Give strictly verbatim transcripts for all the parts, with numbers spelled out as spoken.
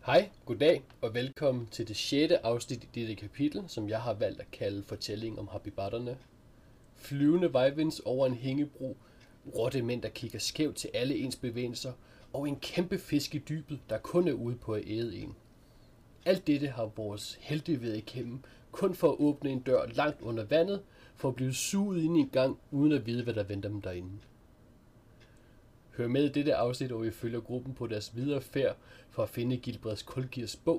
Hej, goddag og velkommen til det sjette afsnit i dette kapitel, som jeg har valgt at kalde Fortælling om habibatterne. Flyvende vejvinds over en hængebro, rotte mænd, der kigger skævt til alle ens bevægelser, og en kæmpe fisk i dybet, der kun er ude på at æde en. Alt dette har vores helte været igennem, kun for at åbne en dør langt under vandet, for at blive suget ind i en gang, uden at vide, hvad der venter dem derinde. Hør med i dette afsnit, hvor vi følger gruppen på deres videre færd for at finde Gilbreds Kulgirs bog.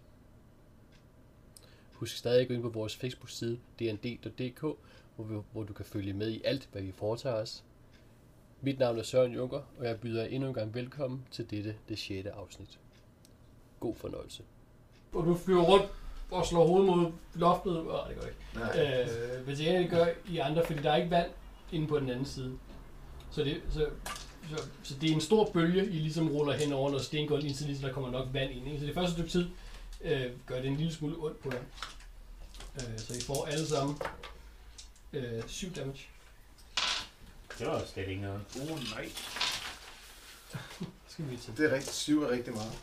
Husk stadig at gå ind på vores Facebook-side d n d punktum d k, hvor, vi, hvor du kan følge med i alt, hvad vi foretager os. Mit navn er Søren Junker, og jeg byder jer endnu en gang velkommen til dette, det sjette afsnit. God fornøjelse. Og du flyver rundt og slår hovedet mod loftet. Åh, det gør ikke. Øh, hvis ikke det gør I andre, fordi der er ikke vand inde på den anden side. Så det, så, så, så det er en stor bølge, I ligesom ruller hen over noget stengulv, indtil lige, så der kommer nok vand ind. Ikke? Så det første stykke tid øh, gør det en lille smule ondt på jer. Øh, så I får alle sammen øh, syv damage. Det var slet ikke noget. Åh oh, nej. Skal vi til. Det er rigtig syv er rigtig meget.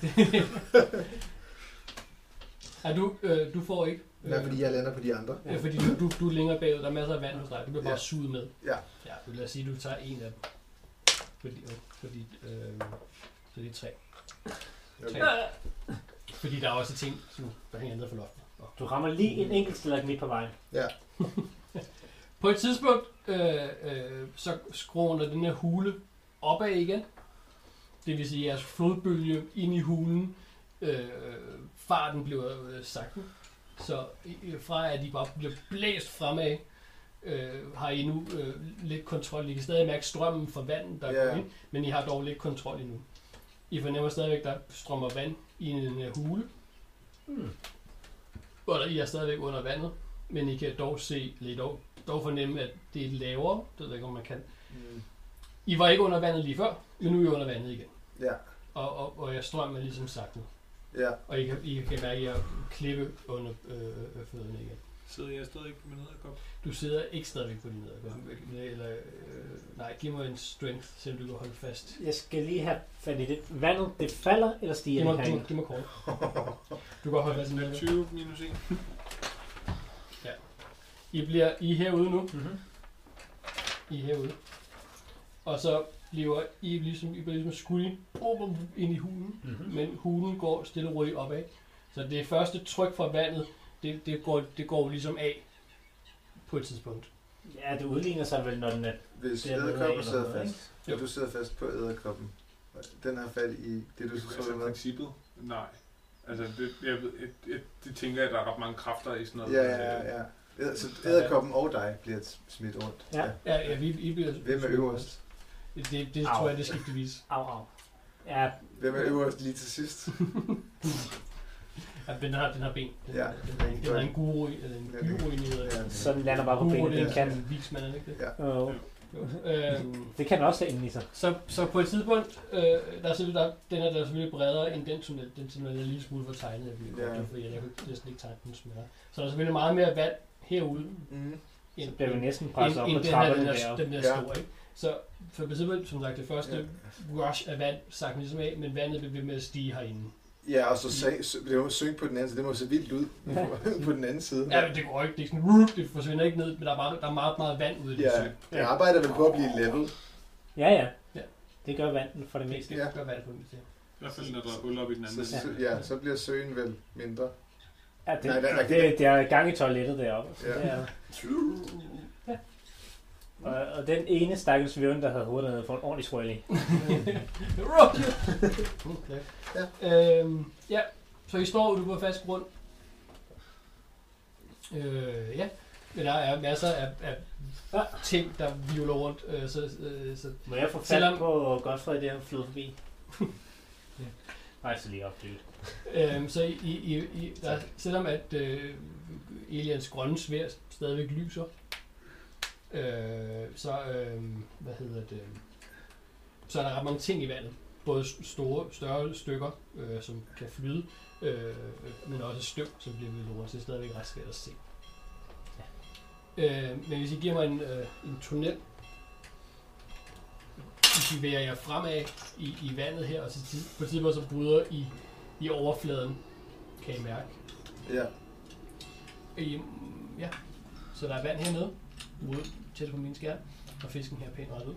Ja, du, øh, du får ikke. Øh, Nej, fordi jeg lander på de andre. Ja, fordi du, du, du er længere bagud, der er masser af vand hos dig. Du bliver bare Ja. suget med. Ja. Ja, så lad os sige, at du tager en af dem. Fordi, øh, fordi øh, så det er tre. Okay. tre. Fordi der er også ting, som der hænger ned for loftet. Og Du rammer lige en enkelt stilling midt på vejen. Ja. på et tidspunkt, øh, øh, så skruer der den her hule opad igen. Det vil sige, at jeres flodbølge ind i hulen, øh, farten bliver øh, sakten. Så øh, fra at de bare bliver blæst fremad, øh, har I nu øh, lidt kontrol. I kan stadig mærke strømmen fra vandet, der Ja. går ind, men I har dog lidt kontrol endnu. I fornemmer stadigvæk, der strømmer vand i den her hule. Hmm. Og der, I er stadigvæk under vandet, men I kan dog se, eller I dog, dog fornemme, at det er lavere. Det ved jeg ikke, om man kan. Mm. I var ikke under vandet lige før, men nu er I under vandet igen. Ja. Og, og, og jeres strøm er ligesom sagt nu. Ja. Og I kan, I kan mærke, at I har klippe under øh, øh, fødderne igen. Sidder jeg stadig på min nederkop? Du sidder ikke stadigvæk på din nederkop. Eller, øh, nej, giv mig en strength, så du kan holde fast. Jeg skal lige have fat i det. Vandet, det falder eller stiger Giv det mig, giv herinde? mig, giv mig kort. Du kan holde fast i den. tyve minus en. I bliver I er herude nu. Mm-hmm. I er herude. Og så bliver I ligesom, I bliver ligesom skudt ind i hulen. Mm-hmm. Men hulen går stille og roligt opad. Så det første tryk fra vandet, det, det, går, det går ligesom af på et tidspunkt. Ja, det udligner sig vel, når den er... Hvis Det er noget æderkoppen af sidder noget, fast, ikke? og du sidder fast på æderkoppen, den har fat i det, du så Altså med. princippet? Nej. Altså, det, jeg, ved, et, et, det tænker jeg, at der er ret mange kræfter i sådan noget. Ja, ja, ja. Æder- Så æderkoppen og dig bliver smidt rundt. Ja. Ja, ja vi, I bliver... Hvem er øverst? Det, det, det Au. tror jeg, det skiftevis. Au, au. Ja, Hvem er øverst lige til sidst? Ja, den har, den har ben. Den, Ja. den, den, den har en guru i, eller en Ja, det- gyro i hedder Ja, det. så den lander bare på Guru, benet. det Den er kan... en vismand, er det ikke det? Ja. Oh. Jo. Øhm, Det kan den også have inde i sig. så, så på et tidspunkt, øh, der er selvfølgelig, der, den er der er selvfølgelig bredere end den tunnel. Den tunnel er en lille smule for tegnet, jeg vil Ja. ja. fordi jeg kunne næsten ikke tegne den smøre. Så der er selvfølgelig meget mere vand herude, Mm. end, Så bliver vi end, næsten presset op end på den her, den trapperne er, der. den er Ja. stor, ikke? Så for eksempel, som sagt, det første rush af vand sagt ligesom af, men vandet bliver ved med at stige herinde. Ja, og så sag, så, det må synge på den anden side. Det må se vildt ud Ja. på den anden side. Ja, men det går ikke. Det er sådan, whoop, det forsvinder ikke ned, men der er, bare, der er meget, meget vand ude i det Ja, sø. jeg arbejder vel på at blive level. Ja, ja. Ja. Det gør vandet for det Det, meste. det Ja. gør vand på det til. I hvert fald, når der er hul op i den anden. Så, så, ja, så bliver søen vel mindre. Ja, det, Nej, der- der- det, det er gang i toilettet deroppe. Så Ja. det er, og, og den ene stakkels vøven, der havde hovedet nede, får en ordentlig swirly. ja. Øhm, ja, så I står ude på fast grund. Øh, ja, men der er masser af, af ting, der vivler rundt. Øh, så, øh, så Må jeg få fat Selvom- på Godfrey, der flyder forbi? Nej, så lige op, dude. Øhm, så i, i, i, der, selvom at øh, Elians grønne sværd stadigvæk lyser, øh, så, øh, hvad hedder det, så er der ret mange ting i vandet. Både store, større stykker, øh, som kan flyde, øh, men også støv, som bliver vildt rundt. Så det er stadigvæk ret svært at se. Ja. Øh, men hvis I giver mig en, øh, en tunnel, I bevæger jer fremad i, i vandet her, og så tid, på et tidspunkt så bryder I i overfladen, kan I mærke. Ja. I, ja, så der er vand hernede, ude tæt på min skærm, og fisken her pænt ret ud.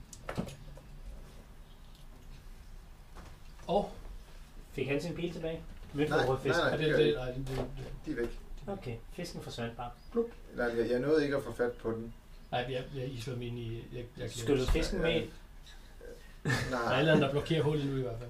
Og Fik han sin pil tilbage? Hvilken Nej, overhovedet fisk? nej, og det, gør det, I. nej, det, det, De er væk. Okay, fisken forsvandt bare. Nej, jeg, jeg nåede ikke at få fat på den. nej, jeg, jeg, I svømmer ind i... Jeg, jeg Skyllede fisken med ind? Der er et Nej. eller andet, der blokerer hullet nu i hvert fald.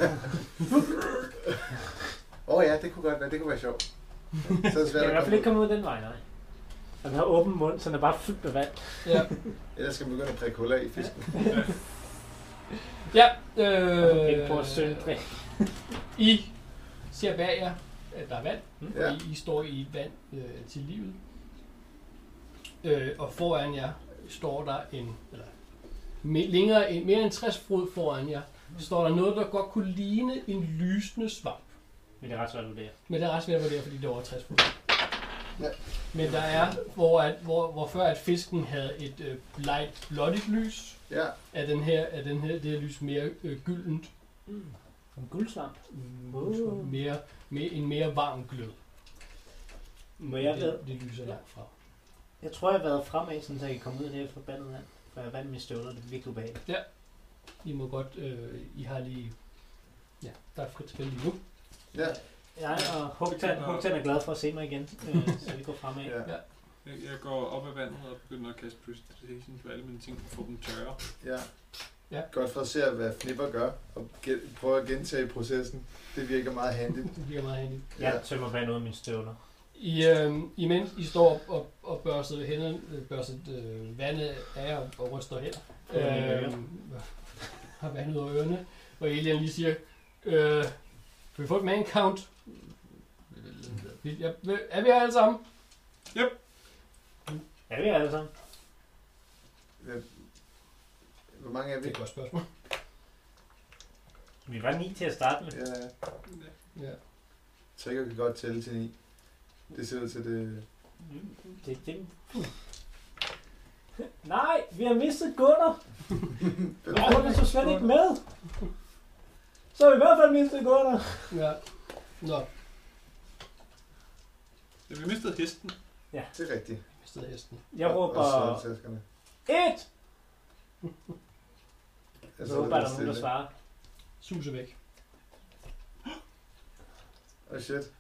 Åh oh, ja, det kunne godt være. Det kunne være sjovt. Så er det Jeg svært kan i at hvert fald komme ikke komme ud den vej, nej. Og den har åben mund, så den er bare fyldt med vand. Ja. Ellers skal man begynde at prikke huller i fisken. Ja, øh, Ikke på at søge drik. I ser bag jer, at der er vand, Mm. og I, I står i vand øh, til livet. Øh, og foran jer står der en, eller me, længere, en, mere end tres fod foran jer, står der noget, der godt kunne ligne en lysende svamp. Men det er ret svært at vurdere. Men det er ret svært at vurdere, fordi det er over tres fod. Ja. Men der er, hvor, at, hvor, hvor før at fisken havde et øh, light blåligt lys, Ja. er den her, er den her, det her lys mere øh, gyldent. Mm. En guldsvamp. Mm, Uh. mere, mere, en mere varm glød. Må jeg ved? det, det lyser langt fra. Jeg tror, jeg har været fremad, sådan, så jeg kan komme ud af det her forbandet vand. For jeg har vand med støvler, det er virkelig ubehageligt. I må godt, øh, I har lige, ja, der er frit spil lige nu. Ja. Jeg og Hugtan, Hugtan er glad for at se mig igen, øh, så vi går fremad. Ja. Ja. Jeg, jeg går op ad vandet og begynder at kaste precision på alle mine ting og få dem tørre. Ja. Ja. Godfred ser, hvad Flipper gør, og gen- prøver at gentage processen. Det virker meget handigt. Det bliver meget handigt. Jeg tømmer vand ud af mine støvler. I, øh, imens I står op og, og børster, hænderne, øh, børster øh, vandet af og, og ryster hænder, Ud af mine ører. øh, har vandet ud af ørerne, og Elian lige siger, øh, kan vi få et man count? Vi- Ja, er vi her alle sammen? Er vi alle sammen? Hvad- Hvor mange er Det vi? er et godt spørgsmål. Vi var ni til at starte med. Ja, Ja. Trigger kan godt tælle til ni. Det ser ud til det... Mm, Det, det. Nej, vi har mistet Gunnar. Gunnar så slet ikke med. Så har vi i hvert fald mistet Gunnar. Ja. Nå, Ja, vi mistede hesten. Det er rigtigt. jeg mistede hesten. Jeg Og råber sølvtaskerne. et. Jeg Så håber, der er nogen, der svarer. Suse væk. Oh shit.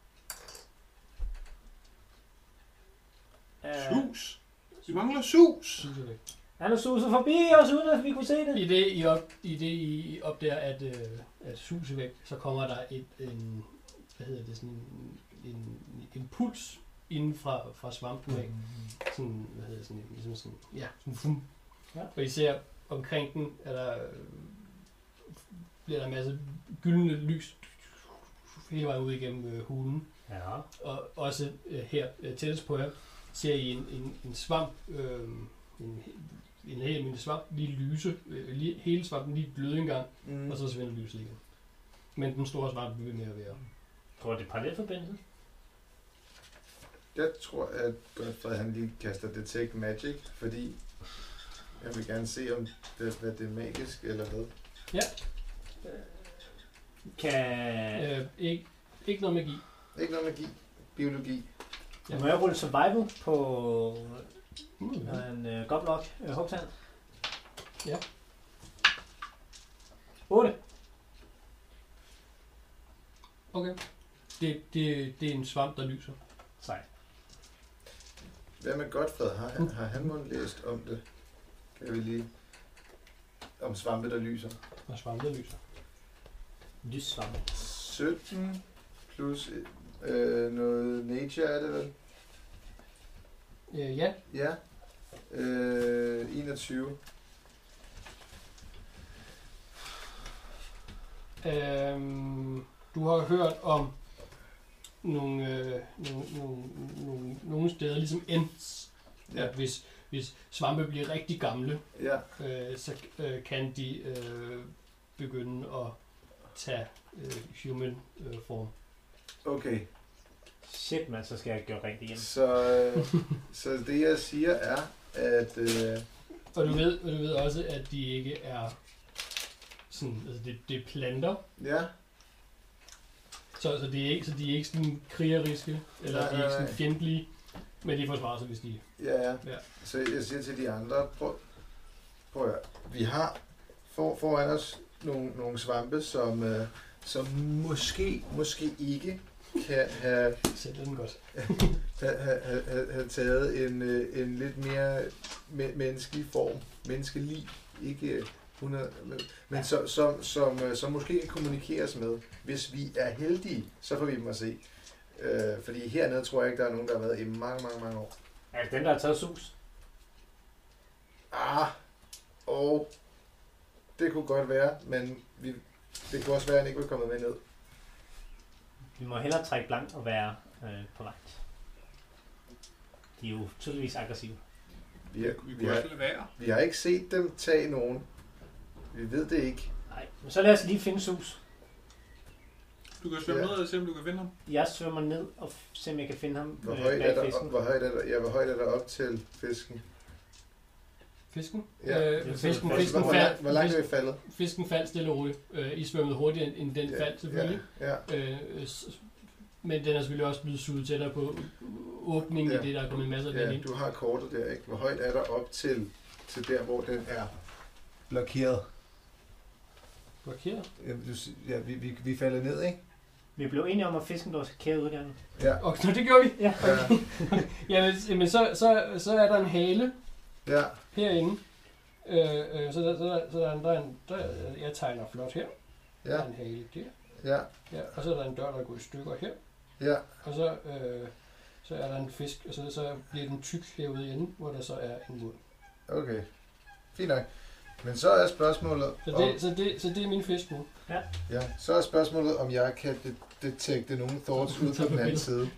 Uh, Sus! Vi mangler sus! Suse væk. han er suset forbi os, uden at vi kunne se det. I det I, op, i det, I opdager, at, øh, at Suse væk, så kommer der et, en, hvad hedder det, sådan en, en, en puls inden fra, fra svampen væk. Sådan, hvad hedder det, sådan, en- ligesom sådan, ja, sådan fum. Ja. Og I ser omkring den, er der, øh, bliver der en masse gyldne lys hele vejen ud igennem øh, hulen. Ja. Og også øh, her øh, tættest på jer, ser I en, en, en svamp, øh, en, en helt almindelig svamp, lige lyse, øh, lige, hele svampen lige gløde en gang, Mm. og så svinder lyset igen. Men den store svamp bliver ved med at være. Tror du, det er parallelforbindelse? Jeg tror, at Godfred han lige kaster Detect Magic, fordi jeg vil gerne se, om det, hvad det er magisk eller hvad. Kan... Øh, ikke, ikke noget magi. Ikke noget magi. Biologi. Ja. Må jeg rulle survival på Mm. en uh, goblock uh, hugtand? Ja. otte. Okay. Det, det, det er en svamp, der lyser. Sejt. Hvad med Godfred? Har han, har han måske læst om det? Kan vi lige... Om svampe, der lyser. Og svamp, der lyser. Lyssvamp. sytten plus øh, noget nature er det vel? Øh, ja. Ja. Øh, enogtyve. Øhm, du har hørt om nogle, øh, nogle, nogle, nogle, nogle steder, ligesom Ents, ja. Ja. At hvis, hvis svampe bliver rigtig gamle, Ja. øh, så øh, kan de øh, begynde at tage øh, human øh, form. Okay. Shit, man, så skal jeg gøre rent igen. Så, øh, så det jeg siger er, at... Øh, Og du ved, og du ved også, at de ikke er sådan, altså det, det er planter, ja. Så, så, det er ikke, så de er ikke sådan krigeriske, eller Nej, de er ikke nej, sådan nej. fjendtlige, men de forsvarer sig, hvis de... Ja, ja. Ja. Så jeg siger til de andre, prøv, prøv at høre. Vi har for, foran os nogle, nogle svampe, som, øh, som måske, måske ikke kan have, Sætter den godt. have, have, have, have taget en, øh, en lidt mere me- menneskelig form, menneskelig, ikke øh, hundrede, men, men så, som, som, øh, som måske kan kommunikeres med. Hvis vi er heldige, så får vi dem at se. Øh, fordi hernede tror jeg ikke, der er nogen, der har været i mange, mange, mange år. Er det den, der har taget sus? Ah, og det kunne godt være, men vi, det kunne også være, at han ikke var kommet med ned. Vi må hellere trække blank og være øh, på vagt. De er jo tydeligvis aggressive. Vi har, Vi vi, kunne har, også lade være. vi har ikke set dem tage nogen. Vi ved det ikke. Nej, men så lad os lige finde sus. Du kan svømme Ja. ned og se, om du kan finde ham. Jeg svømmer ned og se, om jeg kan finde ham Hvor øh, højt, er bag der, fisken. hvor, højt er der, ja, hvor højt er der op til fisken? Fisken? Ja. Øh, fisken, Hvor- fisken, hvor, hvor, fald, langt, hvor langt er vi faldet? fisken faldt stille og roligt. Øh, I svømmede hurtigere end den Ja, faldt selvfølgelig. Ja, ja. Øh, s- men den er selvfølgelig også blevet suget tættere på åbningen Ja. i det, der er kommet masser af vand Ja, ind. du har kortet der, ikke? Hvor højt er der op til, til der, hvor den er blokeret? Blokeret. Ja, du, si- ja vi, vi, vi falder ned, ikke? Vi blev enige om, at fisken der skal kære udgangen. Ja. Og nå, det gjorde vi. Ja. Ja. Jamen, men så, så, så er der en hale Ja. herinde. Øh, øh, så der, så der, så der, er en, der, er en, der, jeg tegner flot her. Der Ja. er en hale der. Ja. Ja, og så er der en dør, der går i stykker her. Ja. Og så, øh, så er der en fisk, og så, så bliver den tyk herude i enden, hvor der så er en mund. Okay. Fint nok. Men så er spørgsmålet, Så om, det, så det, så det er min fisk nu. ja, så er spørgsmålet, om jeg kan de- detekte nogle thoughts ud på den anden side.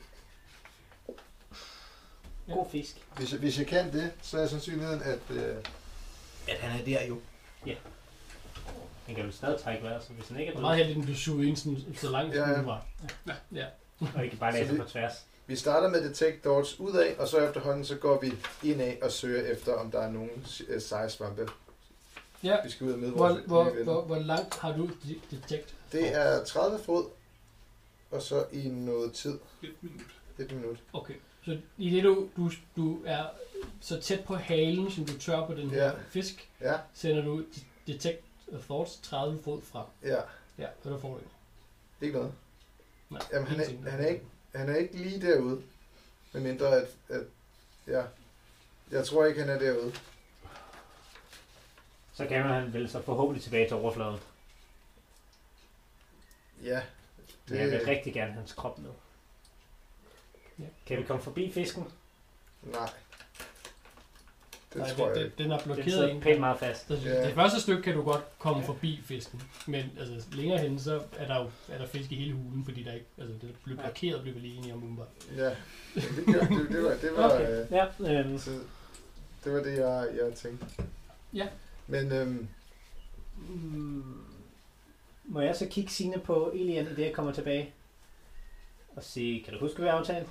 Ja. God fisk. Hvis jeg, hvis jeg kan det, så er sandsynligheden, at, øh, at han er der jo. Han kan jo stadig trække vejret, så hvis han ikke Det er er meget død, heldigt, at du suger ind sådan, så langt som Ja, ja. du var. Ja. og ikke bare lade Så sig vi- på tværs. Vi starter med detect thoughts ud af, og så efterhånden så går vi indad og søger efter, om der er nogen øh, seje svampe. Ja. Vi skal ud og møde Hvor, vores hvor, nye venner. hvor, hvor langt har du de- detect? Det er tredive fod, og så i noget tid. Et minut. Et minut. Okay. Så i det du, du, du er så tæt på halen, som du tør på den her Ja. fisk, Ja, sender du detect thoughts tredive fod frem. ja. Ja, og der får du ikke. Ikke noget. Nej, Jamen, han ingenting. er, han, er ikke, han er ikke lige derude. Med mindre at, at... Ja. Jeg tror ikke, han er derude. Så kan han vel så forhåbentlig tilbage til overfladen. Ja. Det... Jeg vil rigtig gerne have hans krop med. Ja. Kan vi komme forbi fisken? Nej. Det Nej, tror den, jeg den, ikke. den er Den blokeret sidder ind. pænt meget fast. Så Ja. det første stykke kan du godt komme forbi fisken, men altså, længere hen, så er der jo er der fisk i hele hulen, fordi der ikke, altså, det blev Ja. blokeret, blev vi lige enige om umiddelbart. Ja. Det, gør, det, det var, det var, Okay, øh, ja. Øhm, så, det, var det, jeg, jeg tænkte. Ja. Men øhm, mm, må jeg så kigge Signe på Elian, i det jeg kommer tilbage? Og sige, kan du huske, hvad vi aftalte?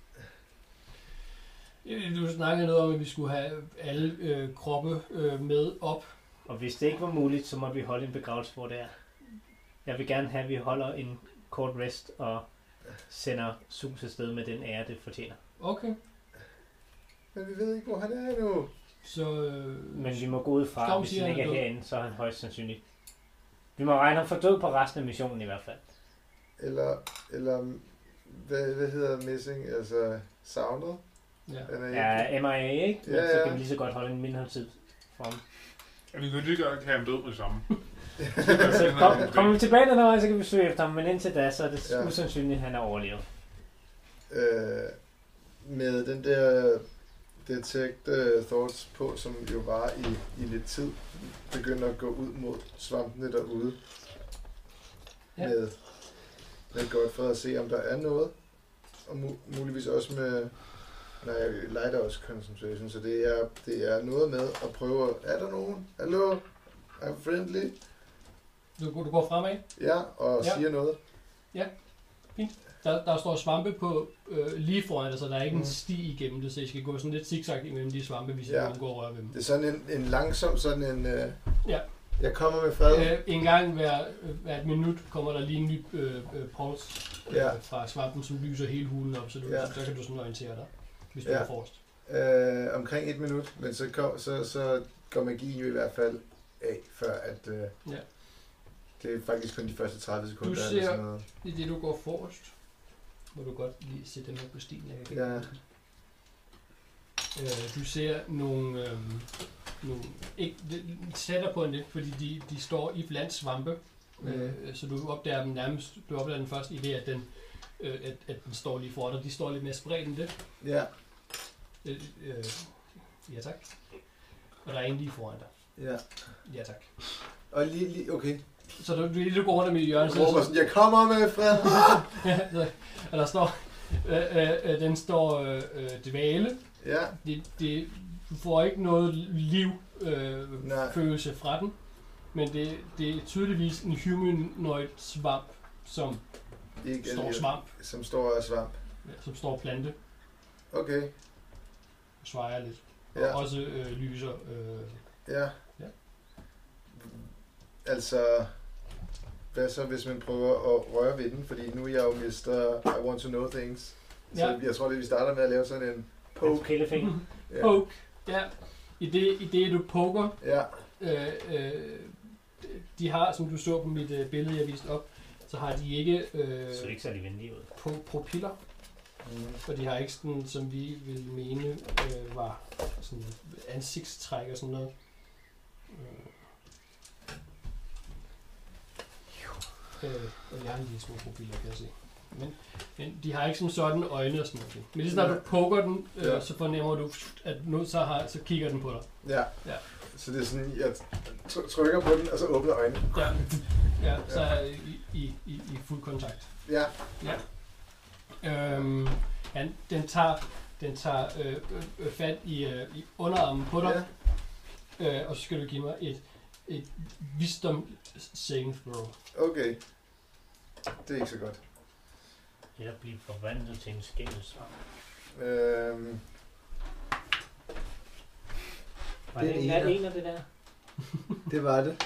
Du snakkede noget om, at vi skulle have alle øh, kroppe øh, med op. Og hvis det ikke var muligt, så måtte vi holde en begravelse, hvor det er. Jeg vil gerne have, at vi holder en kort rest og sender Sus afsted med den ære, det fortjener. Okay. men vi ved ikke, hvor han er nu. Så øh, Men vi må gå ud fra, Skov at hvis siger, han ikke er han er død. herinde, så er han højst sandsynligt. Vi må regne ham for død på resten af missionen i hvert fald. Eller, eller hvad, hvad hedder missing? Altså, savnet? ja. Han er ikke. Ja, M I A, ikke? Men Ja, så ja. kan vi lige så godt holde en mindretid for ham. Ja, vi kan lige godt have ham død med det samme. Så kom, kommer vi tilbage den her vej, så kan vi søge efter ham, men indtil da, så er det Ja. usandsynligt, at han er overlevet. Øh, med den der detect uh, thoughts på, som jo var i, i lidt tid, begynder at gå ud mod svampene derude. Ja. Med, med godt for at se, om der er noget. Og mu- muligvis også med... Nej, lighter også concentration, så det er, det er noget med at prøve... Er der nogen? Hallo? I'm friendly? Du, du går fremad. Ja, og Ja. siger noget. Der, der står svampe på øh, lige foran, altså der er ikke Mm. en sti igennem det, så I skal gå sådan lidt zigzag imellem de svampe, hvis I Ja. ja. går og røre ved dem. Det er sådan en, en langsom, sådan en... Uh, Ja. Jeg kommer med fred. Øh, en gang hver, hver et minut kommer der lige en ny øh, øh, puls øh, Ja. fra svampen, som lyser hele hulen op, så, du, Ja. så, så kan du sådan orientere dig, hvis du Ja. er forrest. Øh, omkring et minut, men så, kom, så, så går magien jo i hvert fald af, før at... Øh, Ja. Det er faktisk kun de første tredive sekunder. Du eller ser- sådan noget. I det du går forrest, må du godt lige sætte den her på stien. Jeg kan Ja. øh, du ser nogle, øh, nogle ikke, det sætter på en lidt, fordi de, de står i blandt svampe, Mm. øh, så du opdager dem nærmest, du opdager den først i det, at den, øh, at, at den står lige foran dig. De står lidt mere spredt end det. Ja, Øh, øh, ja tak. Og der er en lige foran dig. ja. Ja tak. Og lige, lige okay. Så du, du, du går rundt om i hjørnet, Jeg råber sådan, jeg kommer med fred. så, og der står, øh, øh, øh, den står øh, øh, dvale. Ja, Det, det, du får ikke noget liv øh, Nej. følelse fra den, men det, det er tydeligvis en humanoid svamp, som ikke står alligevel. svamp, Som står af svamp. ja, som står plante Okay, og svejer lidt. Og ja, også øh, lyser. Øh, ja. Ja. Altså, hvad så hvis man prøver at røre ved den? Fordi nu er jeg jo mister I want to know things. Så Ja. jeg tror, at vi starter med at lave sådan en poke. Pillefinger. Ja, Poke. Ja. I det, i det du poker, ja. øh, øh, de har, som du så på mit øh, billede, jeg viste op, så har de ikke øh, Så ikke særlig venlige ud. på propiller. Mm. Og de har ikke sådan, som vi ville mene, øh, var sådan ansigtstræk og sådan noget. Øh, og jeg har en lille små profiler, kan jeg se. Men, men de har ikke som sådan øjne og sådan noget. Men lige snart du poker den, øh, Ja. så fornemmer du, at nu så, har, så kigger den på dig. Ja. Ja. Så det er sådan, jeg tr- trykker på den, og så åbner øjnene. Ja, ja så er jeg i, i, i, i fuld kontakt. Ja, Øhm, han, den tager, den tager øh, øh, fat i, øh, i underarmen på dig. ja. Øh, og så skal du give mig et, et wisdom saving throw. Okay. Det er ikke så godt. Eller blive forvandlet til en skældesvamp. Øhm, Var Det det er en en af af- en af det der? det var det.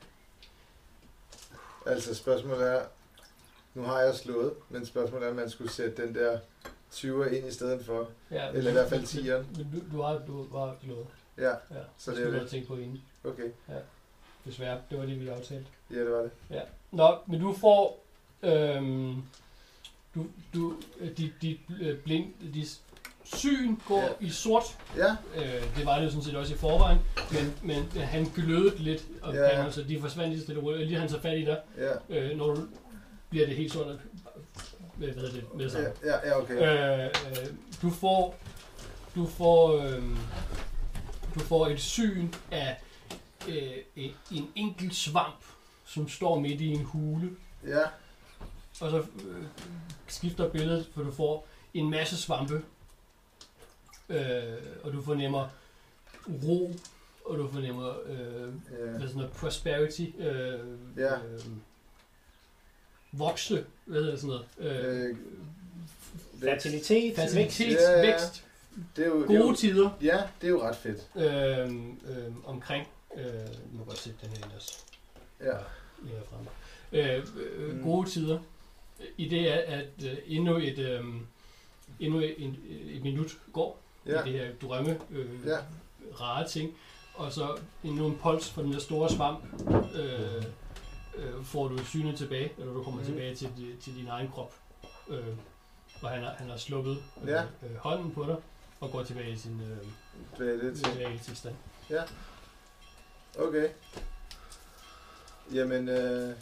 Altså spørgsmålet er, nu har jeg slået, men spørgsmålet er, om man skulle sætte den der tyver ind i stedet for. Ja, Eller i hvert fald tieren. Men du, du har du har slået. Ja, Ja, Så så det det er skulle du det. have tænkt på inden. okay. Desværre, det var det, vi aftalte. Ja, det var det. Nå, men du får... Øhm, du, du, dit, dit øh, blind, dit syn går Ja. i sort. Ja, Øh, det var det jo sådan set også i forvejen, men, men øh, han glødede lidt omkring Ja. ham, så de forsvandt lige stille og roligt. Lige han tager fat i dig, ja, øh, når du bliver det helt sort, øh, hvad hedder det, med det samme. ja, ja, ja, okay. Øh, øh, du får, du får, øh, du får et syn af øh, en, en enkelt svamp, som står midt i en hule, Ja, og så øh, skifter billedet, for du får en masse svampe, øh, og du fornemmer ro, og du fornemmer øh, ja, hvad sådan noget, prosperity, øh, Ja. øh, vokse, hvad hedder sådan noget, øh, Øh, Fertilitet, vækst. facilitet, Ja, ja. vækst, det er jo, det er gode jo, tider ja, det er jo ret fedt. øh, øh, omkring, øh, nu må godt sætte den her ellers, Ja, længere frem. Øh, øh, Mm. gode tider. I det er, at øh, endnu et, øh, endnu et, et, et minut går ja, i det her drømme, øh, ja, rare ting, og så endnu en puls fra den der store svamp, øh, øh, får du synet tilbage, eller du kommer Mhm. mm. tilbage til, di- til din egen krop. Øh, og han har, han har sluppet øh, Ja. øh, hånden på dig, og går tilbage i sin øh, det er det til. tilbage tilstand. Okay. Jamen, øh...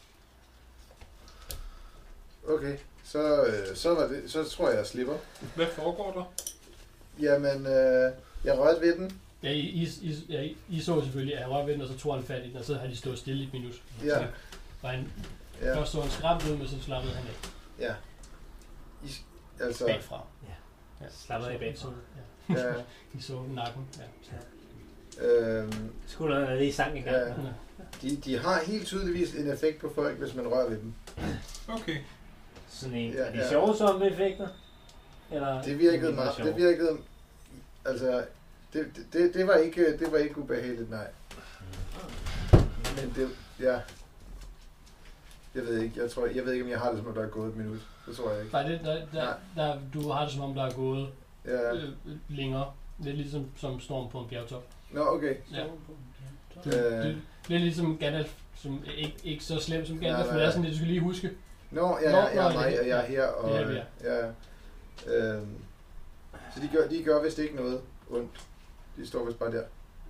okay, så, øh, så, var det, så tror jeg, jeg slipper. Hvad foregår der? Jamen, øh, jeg rørte ved den. Ja, I, I, I, ja, I- I så selvfølgelig, at han rørte ved den, og så tog han fat i den, og så har de stået stille i et minut. Ja, Så, og han, ja, først så han skræmt ud, men så slappede han af ja. I, altså, bagfra. Ja. Slapper af bagfra. Ja, ja, de så nakken. Ja. øhm, Skuldrene er lige sang i gang. Ja. Ja. de, de har helt tydeligvis en effekt på folk, hvis man rører ved dem. Okay. Sådan en, Ja, er de ja. sjovsomme effekter? Eller Det virkede mindre meget, sjove? det virkede, altså, det, det, det, var ikke, det var ikke ubehageligt, nej. men det, ja. Jeg ved ikke, jeg tror, jeg ved ikke, om jeg har det, som om der er gået et minut. Det tror jeg ikke. Nej, det, der, der, der, du har det som om, der er gået Ja. øh, længere. Lidt ligesom som storm på en bjergtop. Nå, okay. Ja. Du, Øh. du, lidt ligesom Gandalf, som ikke, ikke så slem som Gandalf, Nej, nej. men det er sådan lidt, du skal lige huske. Nå, ja, Nå, ja, ja, nå, nej, det- og jeg er her, og... det er vi ja, ja. Øhm, så de gør, de gør vist ikke noget ondt. De står vist bare der.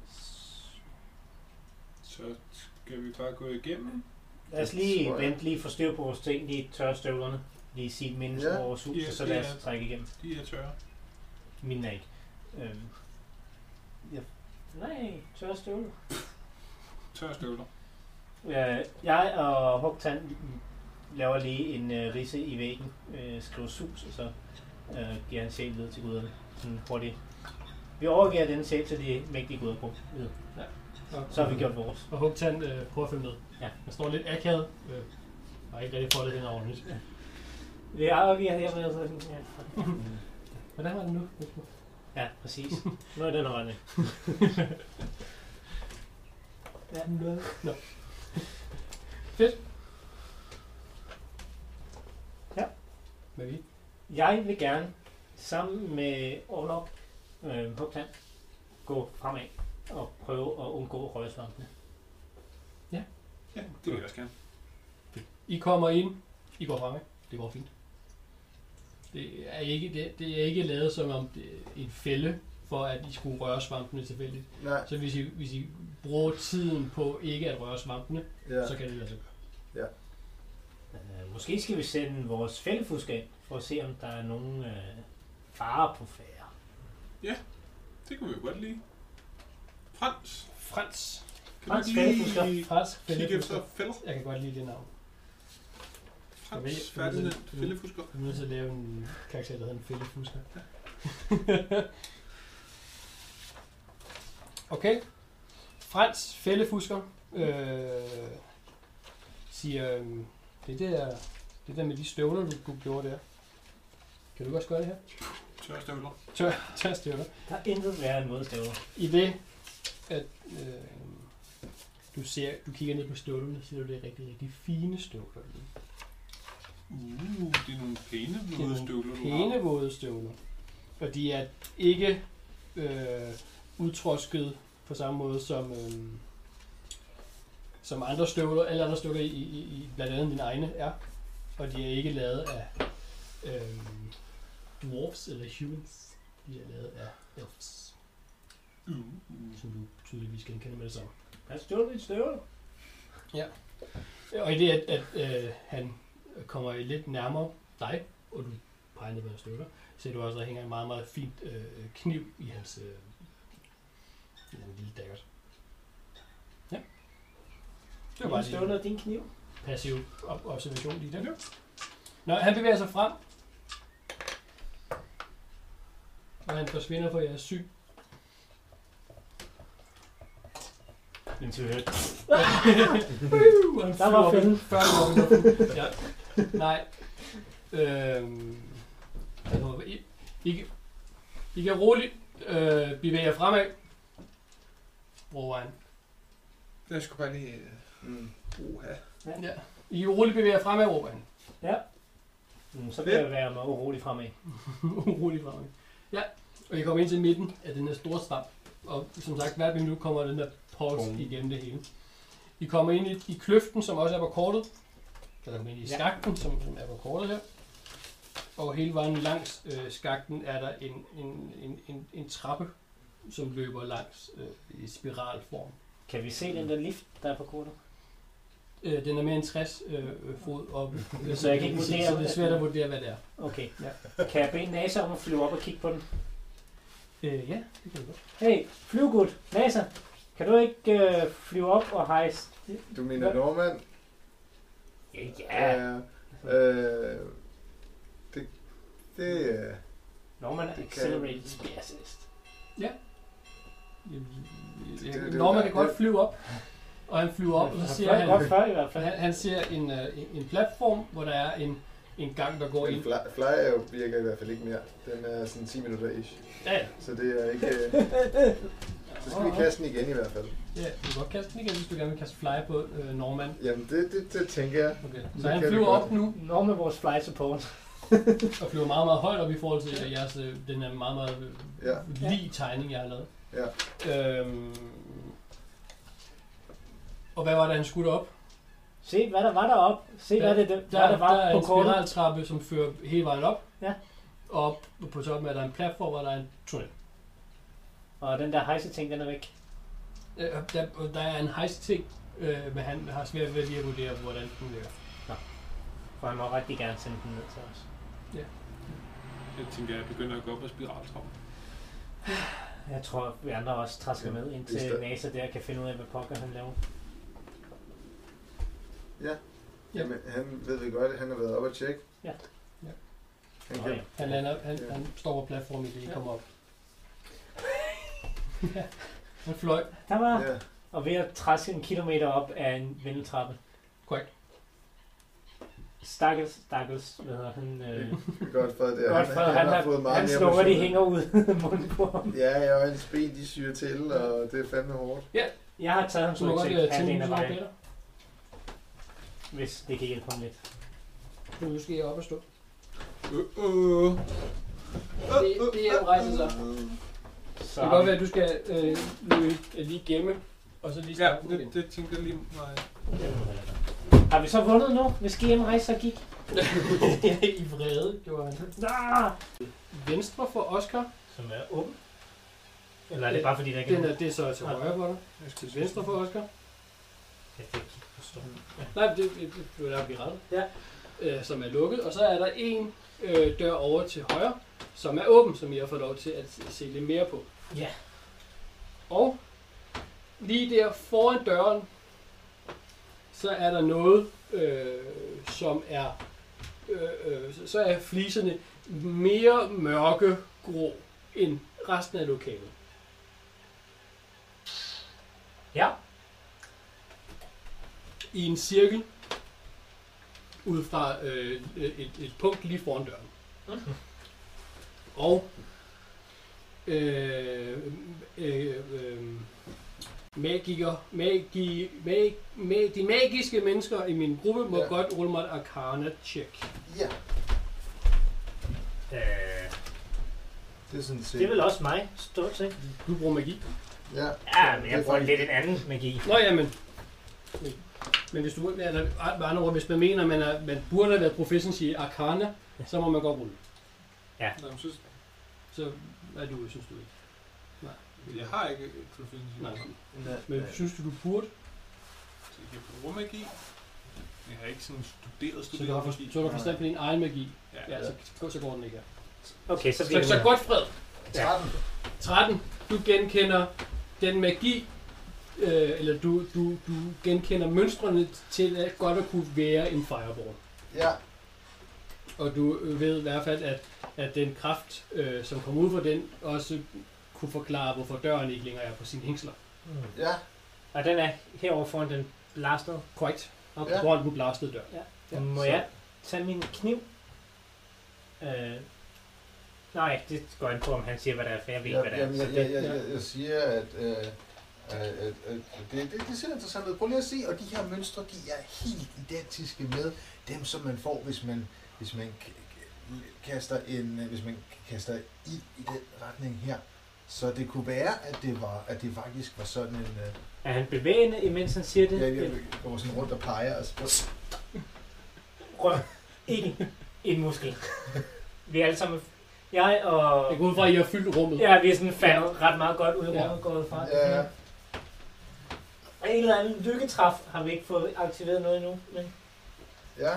Så skal vi bare gå igennem. Lad os lige vente, lige få styr på vores ting, lige tørre støvlerne. Lige sige et mindst Ja. over vores hus, Ja, og så det lad er- os trække igennem. De er tørre. Mine er ikke. Øhm. Ja. Nej, tørre støvler. Tørre støvler. Øh, jeg og Hugtan laver lige en øh, ridse i væggen, øh, skriver sus, og så øh, giver han sjæl videre til guderne. Sådan hurtigt. Vi overgiver den sjæl til de mægtige guder på. Ja. Og, Så har vi gjort vores. Og Hugtan øh, prøver at følge med. Ja. Han står lidt akavet, øh, og ikke rigtig foldet hen ordentligt. Vi afgiver hermed. Så, ja. Hvordan var det nu? ja, præcis. Nu er den her retning. Ja, Nå. Fedt. Ja. Hvad er vi? Jeg vil gerne, sammen med Orlok, øh, Hugtan, gå fremad og prøve at undgå røgsvampene. Ja, det vil jeg også gerne. I kommer ind. I går fremad. Det går fint. Det er ikke, det, det er ikke lavet som om det er en fælde, for at I skulle røre svampene tilfældigt. Nej, Så hvis I, hvis I bruger tiden på ikke at røre svampene, ja. så kan det lade sig gøre. Øh, måske skal vi sende vores fældefusker ind, for at se, om der er nogen øh, farer på færre. Det kunne vi jo godt lide. Frans. Frans. Kan Frans du fældefusker. lige Frans kigge fældefusker. efter fælder? Jeg kan godt lide det navn. Jeg ved- Frans Ferdinand jeg ved- Fællefusker. Jeg er nødt til at lave en karakter, der hedder en fældefusker. Okay. Frans fældefusker øh, siger, øh, det der, det der med de støvler, du, du gjorde der. Kan du også gøre det her? Tørre støvler. Tør, tør støvler. Der er intet værre end modstævler. I det, at øh, du ser, du kigger ned på støvlerne, så ser du, det er rigtig, rigtig fine støvler. Uh, det er nogle pæne Det er våde nogle støvler, du pæne har. våde støvler. Og de er ikke øh, udtrosket på samme måde som, øh, som andre støvler, alle andre støvler i, i, i blandt andet mine egne er. Og de er ikke lavet af øh, dwarfs eller humans. De er lavet af elves, Uh, som du tydeligvis genkender med det samme. Der er støvler i støvler. Og i det, at, at øh, han kommer lidt nærmere dig, og du peger ned på hans støvler, ser du også, at der hænger en meget, meget fint øh, kniv i hans øh, en lille daggert. Ja. Det var Dine bare støvler lige og din kniv. passiv op- observation lige der. Nå, han bevæger sig frem, og han forsvinder fra jeres syn. Indtil vi hørte. Uh, han Der var flyver fælden. før han var ude. Ja. Nej. Øhm, altså, I, I, I kan roligt øh, bevæge jer fremad. Brovejen. Jeg skulle bare lige... Mm. Uha. Ja. I kan roligt bevæge jer fremad, Brovejen. Mm, så vil jeg være mig urolig fremad. Urolig fremad. Ja. Og I kommer ind til midten af den her store svamp. Og som sagt, hvert minut kommer den der pulse igennem det hele. I kommer ind i, i kløften, som også er på kortet. Så der kommer ind i Ja. skakten, som, som er på kortet her. Og hele vejen langs øh, skakten er der en, en, en, en, en trappe, som løber langs øh, i spiralform. Kan vi se den der lift, der er på kortet? Øh, den er mere end tres øh, fod oppe. Så jeg kan ikke vurdere, Så det er svært at vurdere, hvad det er. Okay. Ja. Kan jeg bede NASA om at flyve op og kigge på den? Øh, ja, det kan du godt. Hey, flyvegud, NASA, kan du ikke øh, flyve op og hejse? Du mener Hvad? nordmand? Ja, ja. Øh, øh, det... Det... øh, Norman Det kan- Accelerated Spear Assist. det- det- Når man kan det- godt flyve op, og han flyver op, og så ser han... han, Godt før i hvert fald. han, han ser en, øh, en platform, hvor der er en, en gang, der går Men ind. fly, fly er jo, virker i hvert fald ikke mere. Den er sådan ti minutter ish. Ja, ja. Så det er ikke... Øh, så skal vi kaste den igen i hvert fald. Ja, du kan godt kaste den igen, hvis du gerne vil kaste fly på øh, Norman. Jamen, det, det, det tænker jeg. Okay. Det Så han kan vi flyver godt. op nu, Når med vores flight support. og flyver meget, meget højt op i forhold til jeres, øh, den her meget, meget øh, Ja. lige tegning, jeg har lavet. Ja. Øhm, og hvad var det, han skulle op? Se, hvad der var deroppe. Se, hvad det, der, Der, hvad der var der er på en kortet. spiraltrappe, som fører hele vejen op. Ja. Og op på toppen er der en platform, og der er en tunnel. Og den der hejse ting, den er væk. Øh, der, der er en hejsting, øh, men han har svært ved lige at vurdere, hvordan den ligger. For han må rigtig gerne sende den ned til os. Jeg tænker, jeg begynder at gå op ad spiraltrappen. Jeg tror, vi andre også træsker med, Hvis indtil der- NASA der kan finde ud af, hvad pokker han laver. Ja. Ja. Jamen, han ved vi godt, han har været oppe at tjekke. Ja. Ja. Han Nå, kan, ja. Han, lander, han, Ja. han står på platformen, i det I Ja. kommer op. Ja. Han fløj. Der var, ja. og ved at træske en kilometer op af en vindeltrappe. Korrekt. Stakkels, stakkels, hvad hedder han? Øh, Godt for det. godt for, han, han, har, fået meget han mere slunger, de motion. hænger ud af munden på ham. Ja, ja, og hans ben, de syrer til, og det er fandme hårdt. Jeg har taget ham Så som må godt udsigt øh, tænde halvdelen af lyset op vejen, bedre. hvis det kan hjælpe ham lidt. Nu skal jeg op og stå. Uh, uh. Det, det er rejse sig. Så Det kan godt være, at du skal øh, lige, lige gemme, og så lige Ja, starte den det, igen. det tænker jeg lige mig. har vi så vundet nu, hvis G M rejser gik? I vrede, gjorde han. Ah! Venstre for Oscar. Som er åben. Eller er det bare fordi, der ikke Den er er, det er så til Nej. højre for dig. Til venstre for Oscar. Jeg kan ikke forstå. Nej, det, det, det er der blive rettet. Ja. Øh, som er lukket. Og så er der en øh, dør over til højre, som er åben, som I har fået lov til at se lidt mere på. Ja. Og lige der foran døren, så er der noget, øh, som er, øh, øh, så er fliserne mere mørkegrå end resten af lokalet. Ja. I en cirkel ud fra øh, et, et punkt lige foran døren. Mhm. Og øh, øh, øh, magiker, magi, mag, mag, de magiske mennesker i min gruppe må Ja. ja. godt rulle mig et arcana check. Ja, Øh, det er sådan set. det er vel også mig, stort set. Du bruger magi. Ja, Ja, men det jeg er bruger faktisk- lidt en anden magi. Nå ja, men, men hvis du, eller med andre ord, hvis man mener, man, er, man burde have været proficiency i arcana, så må man godt rulle. Nå, men så, Så hvad er du, synes du ikke? jeg har ikke et proficiency. Nej. Ja, Men ja. synes du, du burde? Så jeg bruger magi. Jeg har ikke sådan studeret, Så du studeret har, for, magi. så har du forstand på din egen magi. Ja, Ja, så, så går den ikke her. Okay, så Så, bliver så det godt fred. tretten. tretten. Du genkender den magi, øh, eller du, du, du genkender mønstrene til at godt at kunne være en fireball. Ja, Og du øh, ved i hvert fald, at, at den kraft, øh, som kommer ud fra den, også kunne forklare, hvorfor døren ikke længere er på sine hængsler. Mm. ja, Og den er herovre foran den blastede. Korrekt. Og Ja. foran den blastede dør. Ja. Må jeg tage min kniv? Øh, nej, det går an på, om han siger, hvad der er, for jeg ved, ja, hvad der er. jamen, Så jeg, det, jeg, jeg, jeg, jeg siger, at, øh, at, at, at det, det, det ser interessant ud. Prøv lige at se, og de her mønstre, de er helt identiske med dem, som man får, hvis man, hvis man k- k- kaster en, hvis man kaster i i den retning her. Så det kunne være, at det var, at det faktisk var sådan en, øh, er han bevægende, imens han siger det? ja, jeg går sådan rundt og peger, og så, Rør ikke en muskel. Vi er alle sammen... Jeg og... Jeg går ud fra, at I har fyldt rummet. Ja, vi er sådan faldet ret meget godt ud i Ja. rummet, gået fra. ja, En eller anden lykketræf har vi ikke fået aktiveret noget endnu. Men... ja,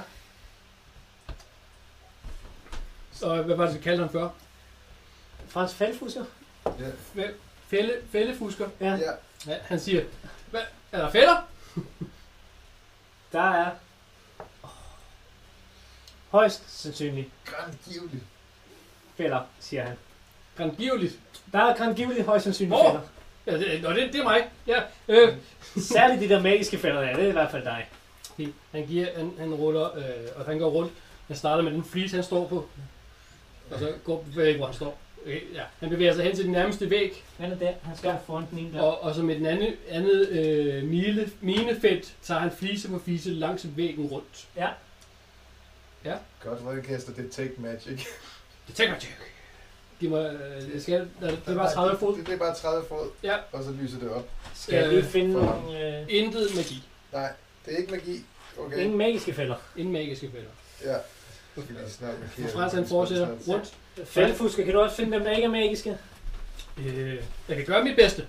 Og hvad var det, du kaldte han før? Frans Faldfusser? ja, Fælde, fældefusker. Ja. ja, Ja, han siger, hvad, er der fælder? Der er... Oh. Højst sandsynligt grandgiveligt. fælder, siger han. Grandgiveligt. Der er grandgiveligt højst sandsynligt Hvor? fælder. Ja, det, og det, det er mig. Ja, øh, Særligt de der magiske fælder, ja, det er i hvert fald dig. han giver, han, han ruller, øh, og han går rundt. Han starter med den flis, han står på. Og så går bevæger ikke, hvor han står. Okay, ja. Han bevæger sig hen til den nærmeste væg. Han er der. Han skal ja. foran den ene der. Og, og så med den anden, andet øh, mile, minefelt tager han flise på flise langs væggen rundt. Ja. Ja. Godt, hvor jeg kaster Detect Magic. Detect Magic. Giv mig, øh, det, skal, det er bare tredive fod. Det, det er bare tredive fod, ja. Og så lyser det op. Skal jeg lige finde øh, nogle... Øh... Intet magi. Nej, det er ikke magi. Okay. Ingen magiske fælder. Ingen magiske fælder. Ja. Okay. For Frans han fortsætter rundt. Fældfusker, kan du også finde dem, der ikke er magiske? Øh, jeg kan gøre mit bedste.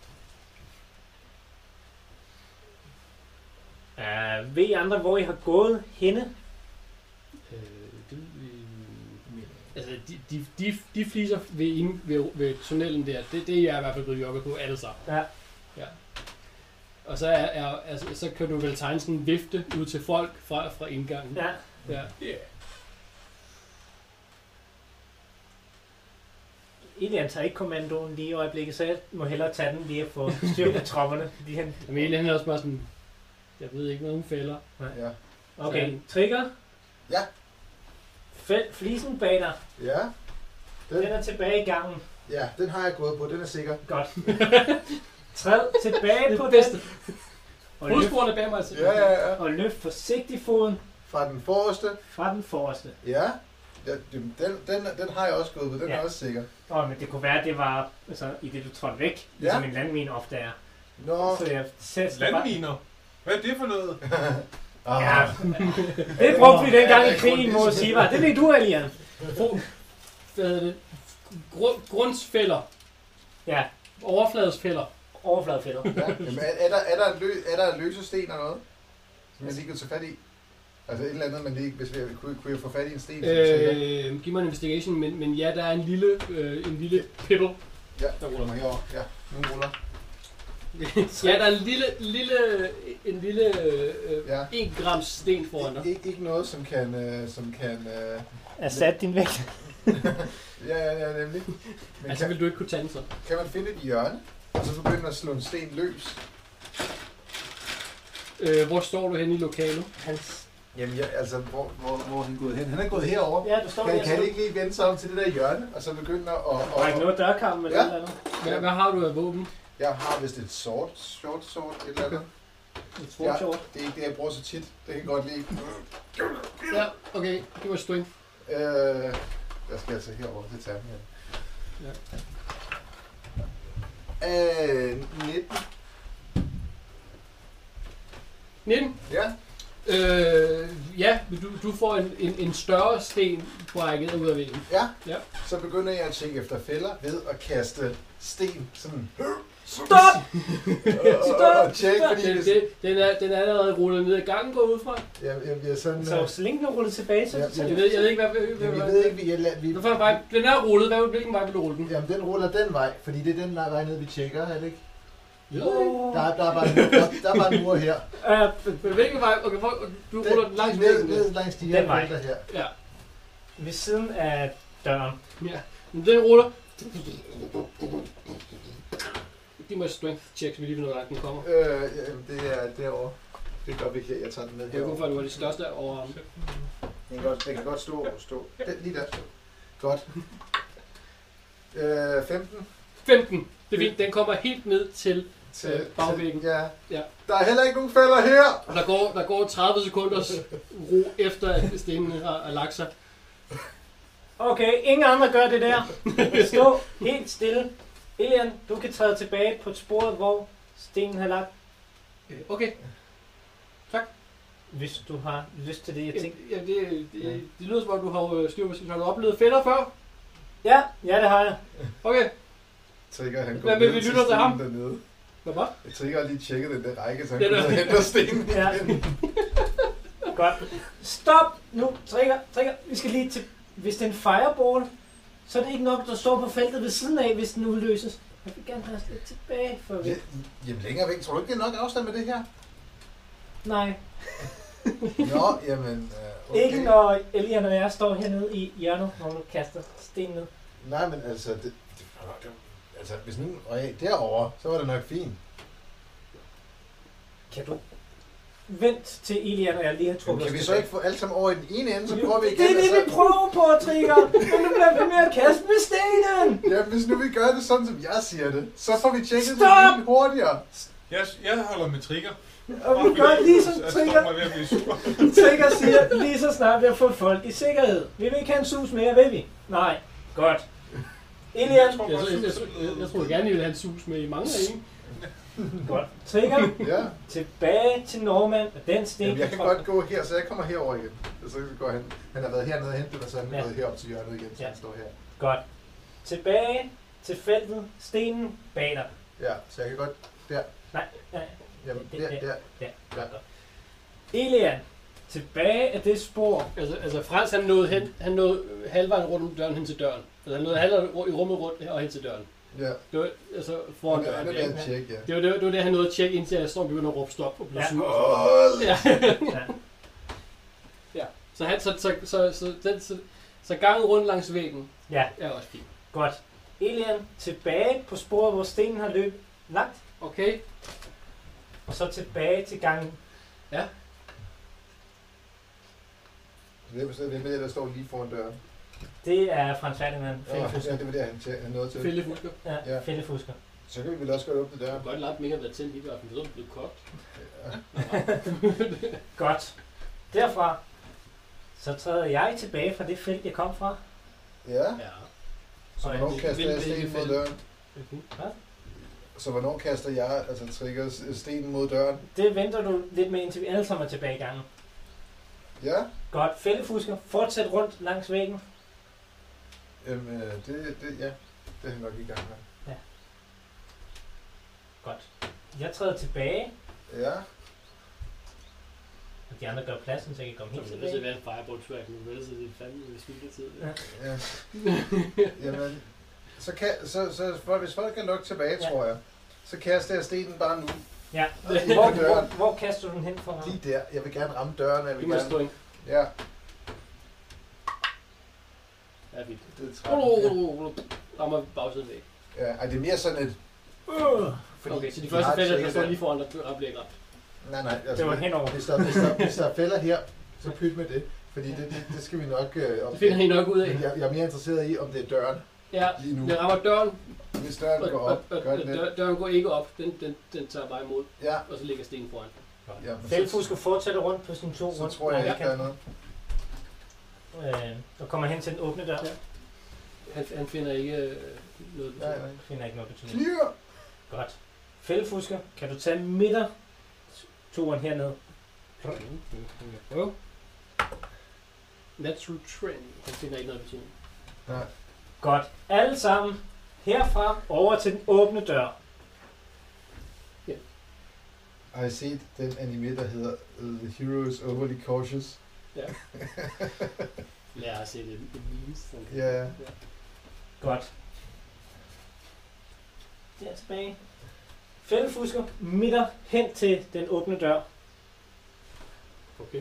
Uh, ved I andre, hvor I har gået henne? Øh, det, øh, altså, de, de, de, de fliser ved, inde, ved, ved tunnelen der, det, det er jeg i hvert fald blevet jogget på alle sammen. Ja. Ja. Og så, er, er, altså, så kan du vel tegne sådan en vifte ud til folk fra, fra indgangen. Ja. Ja. Yeah. Elian tager ikke kommandoen lige i øjeblikket, så jeg må hellere tage den lige at få styr på tropperne. Fordi han... Jamen Elian er også bare sådan, jeg ved ikke noget om fælder. Ja. Okay, trigger. Ja. Fæld, flisen bag dig. Ja. Den. den er tilbage i gangen. Ja, den har jeg gået på, den er sikker. Godt. Træd tilbage på bedste. den. Fodsporene bag mig. Ja, ja, ja. Og løft forsigtigt foden. Fra den forreste. Fra den forreste. Ja. Ja, den, den, den har jeg også gået på, den ja. er også sikker. Åh, men det kunne være, at det var altså, i det, du trådte væk, ja. Ligesom en landmine ofte er. Nå. Så jeg sætter landminer? Hvad er det for noget? ah. Ja, det brugte vi dengang i krigen, må jeg sige. Det ved du, Elian. Hvad hedder det? Grund, grundsfælder. Ja. Overfladesfælder. Overfladefælder. Ja. Jamen, er, er, der, er, der lø, er der løse sten eller noget, som jeg lige kan tage fat i? Altså et eller andet, man lige, hvis vi kunne, kunne jeg få fat i en sten? Øh, giv mig en investigation, men, men ja, der er en lille, øh, en lille pebble. Ja, der ruller mig herovre. Ja, nu ruller. Ja, der er en lille, lille, en lille øh, ja. en grams sten foran dig. Ik- ikke noget, som kan... Øh, som kan øh, ersat din vægt. ja, ja, ja, nemlig. Men altså kan, vil du ikke kunne tage den så? Kan man finde et hjørne, og så begynde at slå en sten løs? Øh, hvor står du henne i lokalet? Hans... Jamen, ja, altså, hvor, hvor, hvor er han gået hen? Han er gået herover. Ja, du står kan, der. Kan han ikke lige vende sig om til det der hjørne, og så begynde at... Og, der er ikke noget dørkamp eller ja. eller andet. Hvad, hvad har du af våben? Jeg har vist et sword, short sword, et eller andet. Et sword short? Det er ikke det, jeg bruger så tit. Det kan godt lide. Ja, okay. Det var strength. Øh, jeg skal altså herover til termen her. Ja. Øh, nitten. nitten? Ja. Øh, ja, du, du får en, en, en større sten brækket ud af væggen. Ja. Ja. Så begynder jeg at tjekke efter fælder ved at kaste sten sådan. Stop! Stop! Og tjek, fordi den, hvis... det, den, er, den er allerede rullet ned ad gangen, går ud fra. Ja, jeg bliver sådan... Så så længe den er rullet tilbage, så... Ja, så jeg, ved, jeg ved ikke, hvad... hvad, ja, hvad vi ved ikke, vi... Jeg, vi Hvorfor vej, den er rullet. Hvad, hvilken vej vil du rulle den? Jamen, den ruller den vej, fordi det er den vej ned, vi tjekker, er det ikke? Jo. Der, der, er bare en, der, der er bare en mur her. Uh, hvilken vej? Okay, hvor, du den, ruller den langs ned, væggen. ned langs de her felter her. Ja. Ved siden af døren. Ja. Men den ruller. Giv mig strength check, så vi lige ved, hvor langt den kommer. Øh, ja, det er derovre. Det gør vi ikke. Jeg tager den med Jeg herovre. går for, at du er det største overarm. Den kan godt, den kan godt stå. stå. Den, lige der. Godt. Øh, femten. femten. Det er fint. Den kommer helt ned til, til øh, bagvæggen. Til, ja. Ja. Der er heller ikke nogen fælder her. Og der går, der går tredive sekunders ro efter, at stenene har, har lagt sig. Okay, ingen andre gør det der. Stå helt stille. Elian, du kan træde tilbage på sporet, hvor stenen har lagt. Okay. Tak. Hvis du har lyst til det, jeg tænker. Ja, det, det, det lyder som om, du har styr på. Har du oplevet fælder før? Ja, ja, det har jeg. Okay. Trigger, han går Hvad med, vi lytter til ham? Dernede. Hvad var? Jeg Trigger har lige tjekket den der række, så han Den kunne er- ned og hente stenen. Ja. Godt. Stop nu, Trigger, Trigger. Vi skal lige til... Hvis det er en fireball, så er det ikke nok, der står på feltet ved siden af, hvis den udløses. Jeg vil gerne have os lidt tilbage for Ja, jamen længere væk. Tror du ikke, det er nok afstand med det her? Nej, Nå, jamen, øh, okay. ikke når Elian og jeg står hernede i hjørnet, når du kaster sten ned. Nej, men altså, det, det, det, altså hvis nu røg derovre, så var det nok fint. Kan du vent til Elian, og jeg lige har trukket Kan vi så ikke få alt sammen over i den ene ende, så prøver vi igen? Det er det, vi prøver på, Trigger! Men nu bliver vi med at kaste med stenen! Ja, hvis nu vi gør det sådan, som jeg siger det, så får vi tjekket Stop! det lidt hurtigere. Jeg, jeg holder med Trigger. Og vi gør lige så Jeg Trigger. står mig ved at blive sur. Trigger siger, lige så snart vi har fået folk i sikkerhed. Vi vil ikke have en sus mere, vil vi? Nej. Godt. Elian. Jeg, jeg, jeg, jeg, jeg, jeg tror gerne, I vil have en sus med i mange af en. Godt. Trigger. Ja. Tilbage til Norman og den sten. Jamen, jeg kan godt gå her, så jeg kommer herover igen. Og så går han. Han har været hernede og hentet, og så er han Ja. gået herop til hjørnet igen, så Ja. han står her. Godt. Tilbage til feltet. Stenen bag dig. Ja, så jeg kan godt der. Nej, nej. Jamen, Det- der, det- der. Ja. Ja. Godt. Elian. Tilbage af det spor. Altså, altså Frans han nåede, hen, han nåede halvvejen rundt om døren hen til døren. Altså han nåede halvvejen i rummet rundt og hen til døren. Ja. Det var altså foran Han er- døren. han er Ja, ved at tjekke, ja. det var det, var- det var det, han nåede at tjekke, indtil jeg står begynder at råbe stop og blive Ja. sur. Åh, Ja. Ja. ja. Så, han, så, så, så, så, den, så, så gangen rundt langs væggen Ja. er også fint. Godt. Elian. Tilbage på sporet, hvor stenen har løbet langt. Okay. Og så tilbage til gangen. Hvem er det, det, der står lige foran døren? Det er Frans Ferdinand. Ja, ja, Fællefusker. det var det, han, tje- han nåede til. Fælde fusker. Ja, Ja. fællefusker. Så kan vi vel også godt åbne Jeg døren. kunne godt lade dem ikke have været tændt hele aften, for så er det blevet kogt. Ja. Godt. Derfra, så træder jeg tilbage fra det felt, jeg kom fra. Ja, Ja. så Og hvornår jeg- kaster jeg vil- vil- stenen mod vil- døren? Hvad? Så hvornår kaster jeg, altså trigger stenen mod døren? Det venter du lidt med, indtil vi alle sammen er tilbage i gangen. Ja, Godt. Fællefusker. Fortsæt rundt langs væggen. Jamen, øh, det, det, ja, det er han nok i gang med. Godt. Jeg træder tilbage, Ja, og de andre gør pladsen, så jeg kan komme Så helt det er nødt til at tilbage. være en fireball-track nu, vel, så det er fandme spild af tid. Ja. ja. Jamen, så kan, så, så for, hvis folk er nok tilbage, Ja. tror jeg, så kaster jeg stenen bare nu. Ja. Lige Hvor, på hvor, døren. hvor kaster du den hen for? Lige der. Jeg vil gerne ramme døren, og jeg Du vil må gerne... stå ind. Ja, Ja, fint. det er tretten. Rammer bagsiden væk. Ja, ej, det er mere sådan et... Øh. Fordi Okay, så de vi første har fælder, der tjekket står det. lige foran dig, der bliver ikke ramt. Nej, nej, altså, Det var henover. hvis, der, hvis, der, hvis der er fælder her, så pyt med det. Fordi det, det, det skal vi nok... Øh, Det finder I nok ud af. Men jeg, jeg er mere interesseret i, om det er døren Ja, lige nu. det rammer døren, Hvis døren og, går og, op, og, gør og den det. dør, døren går ikke op. Den, den, den tager bare imod, Ja, og så ligger stenen foran. ja men Fællefusker fortsætter rundt på sine to så, så rundt. tror jeg Nej, ikke, der er noget. Øh, og kommer hen til den åbne dør. Ja. Han, han finder ikke øh, noget. Nej, nej. Finder ikke noget betydning. Clear! Godt. Fællefusker, kan du tage midter turen herned? Prøv. Natural trend. Han finder ikke noget betydning. Nej. Godt. Alle sammen herfra over til den åbne dør. Har I set den anime, der hedder uh, The Hero is Overly Cautious? Ja. Lad os se det. Det memes. Ja, ja. Godt. Der tilbage. Fællefusker, midter hen til den åbne dør. Okay.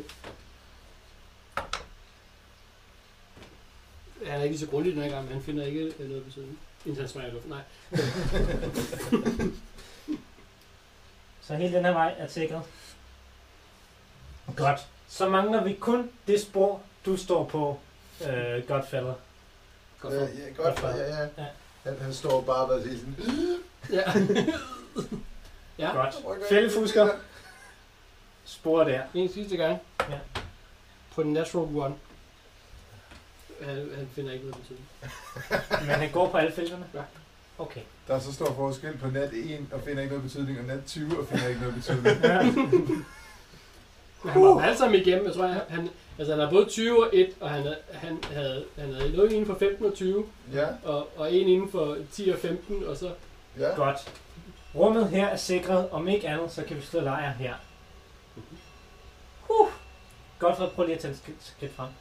Han er ikke lige så grundig den her gang, men han finder ikke øh, noget betydning. Indtil han smager luft. Nej. Så hele den her vej er sikret. Godt. Så mangler vi kun det spor, du står på, øh, Godfeller. Godt Ja, for. ja, godt for, ja, ja. Ja. Han, han står bare og siger sådan... Ja. Ja. Godt. Fællefusker, spor der. En sidste gang. Ja. På den natural one. Han, han finder ikke noget betydning. Men han går på alle felterne? Ja. Okay. Der er så stor forskel på nat en og finder ikke noget betydning, og nat tyve og finder ikke noget betydning. Ja. Men han var alle sammen igennem. Jeg tror, han, han, altså han har både tyve og et, og han, han havde, han havde noget inden for femten og tyve, Ja, og, og en inden for ti og femten, og så... ja. Godt. Rummet her er sikret. Om ikke andet, så kan vi slå lejr her. Uh. Godt for at prøve lige at tage et skridt, skridt frem.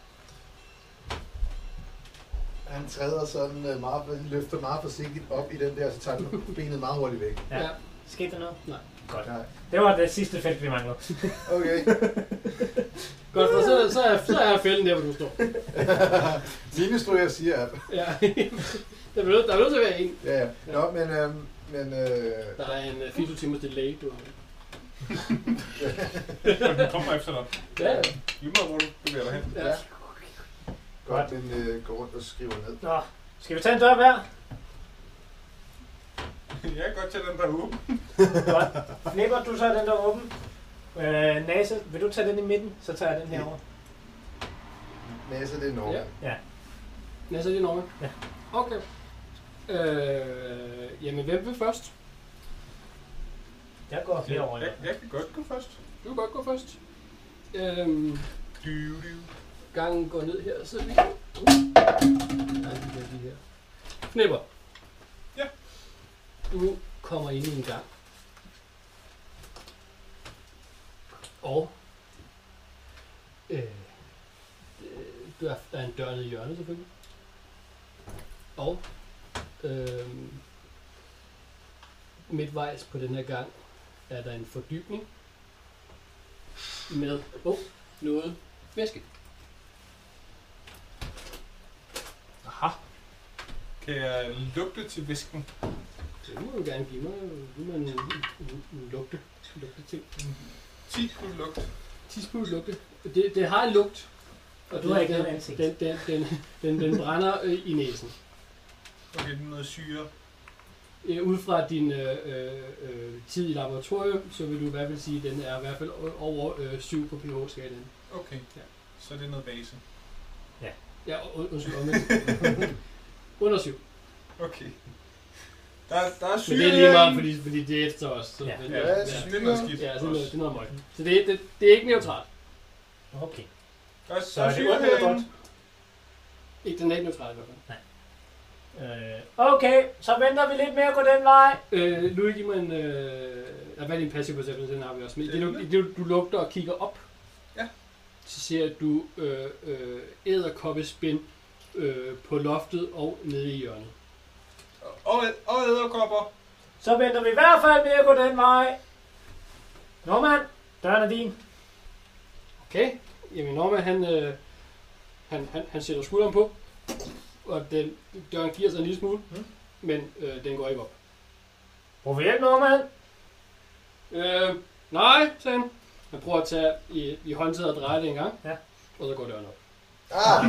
Han træder sådan øh, meget, løfter meget forsigtigt op i den der, så tager han benet meget hurtigt væk. Ja. Ja. Skete der noget? Nej. Godt. Nej. Det var det sidste felt, vi manglede. Okay. Godt, for så, så, er, så er fælden der, hvor du står. Minestryger siger at. Ja. Der er nødt, der er nødt til at være en. Ja, ja. Nå, men, øhm, men øh, Der er en uh, fireogtyve timers delay. Du. Og den kommer efter dig. Ja, ja. Lige meget, hvor du bevæger dig hen. Ja. Godt, den øh, går rundt og skriver ned. Nå, skal vi tage en dør hver? Jeg kan godt tage den der uge. Godt. Flipper, du tager den der åben. Øh, Nase, vil du tage den i midten? Så tager jeg den herover. Næse, det er Norge. Ja. Ja. Ja, så er det Norman? Ja. Okay. Øh, jamen, hvem vil først? Jeg går herover. Jeg, jeg kan godt gå først. Du kan godt gå først. Øhm, Du, du. gangen går ned her, så vi... Uh. Nej, de der, de her. Knipper. Ja. Du kommer ind i en gang. Og... Øh, du er, der er en dør nede i hjørnet, selvfølgelig. Og... Øh, midtvejs på den her gang er der en fordybning med oh, noget væske. Aha. Kan jeg lugte til væsken? Det må du gerne give mig. Du må en, en, en lugte, lugte ting. ti plus lugt. ti plus lugte. Det, det har en lugt. Og du har ikke den, noget ansigt. Den, den, den, den, den brænder øh, i næsen. Okay, det er noget syre. Øh, ud fra din øh, øh, tid i laboratorium, så vil du i hvert fald sige, at den er i hvert fald over øh, syv på pH-skalaen. Okay, Ja. så det er noget base. Ja, und- undskyld, omvendt. Under syv. Okay. Der, der er syre. Men det er lige meget, fordi, fordi det er efter os. Så Ja. det, Ja, ja, det er noget skidt. ja, så det er noget, det er noget møg. Så det, det, det er ikke neutralt. Okay. Der er, Så der er er det syre ondt eller herinde. godt? Ikke, den er ikke neutral i hvert fald. Øh, okay, så venter vi lidt mere at gå den vej. Øh, Louis, giv mig en... Øh, hvad er din passive perception? Den har vi også med. Det, du, det, du lugter og kigger op. Ja. Så ser du øh, øh, æderkoppespind øh, på loftet og nede i hjørnet. Og, og æderkopper. Så venter vi i hvert fald med at gå den vej. Norman, døren er din. Okay. Jamen Norman, han, øh, han, han, han sætter skulderen på. Og den, døren giver sig en lille smule. Mm. Men øh, den går ikke op. Prøv at hjælpe, Norman. Øh, nej, sagde han. Han prøver at tage i, i håndtaget og dreje det en gang. Ja. Og så går døren op. Ah!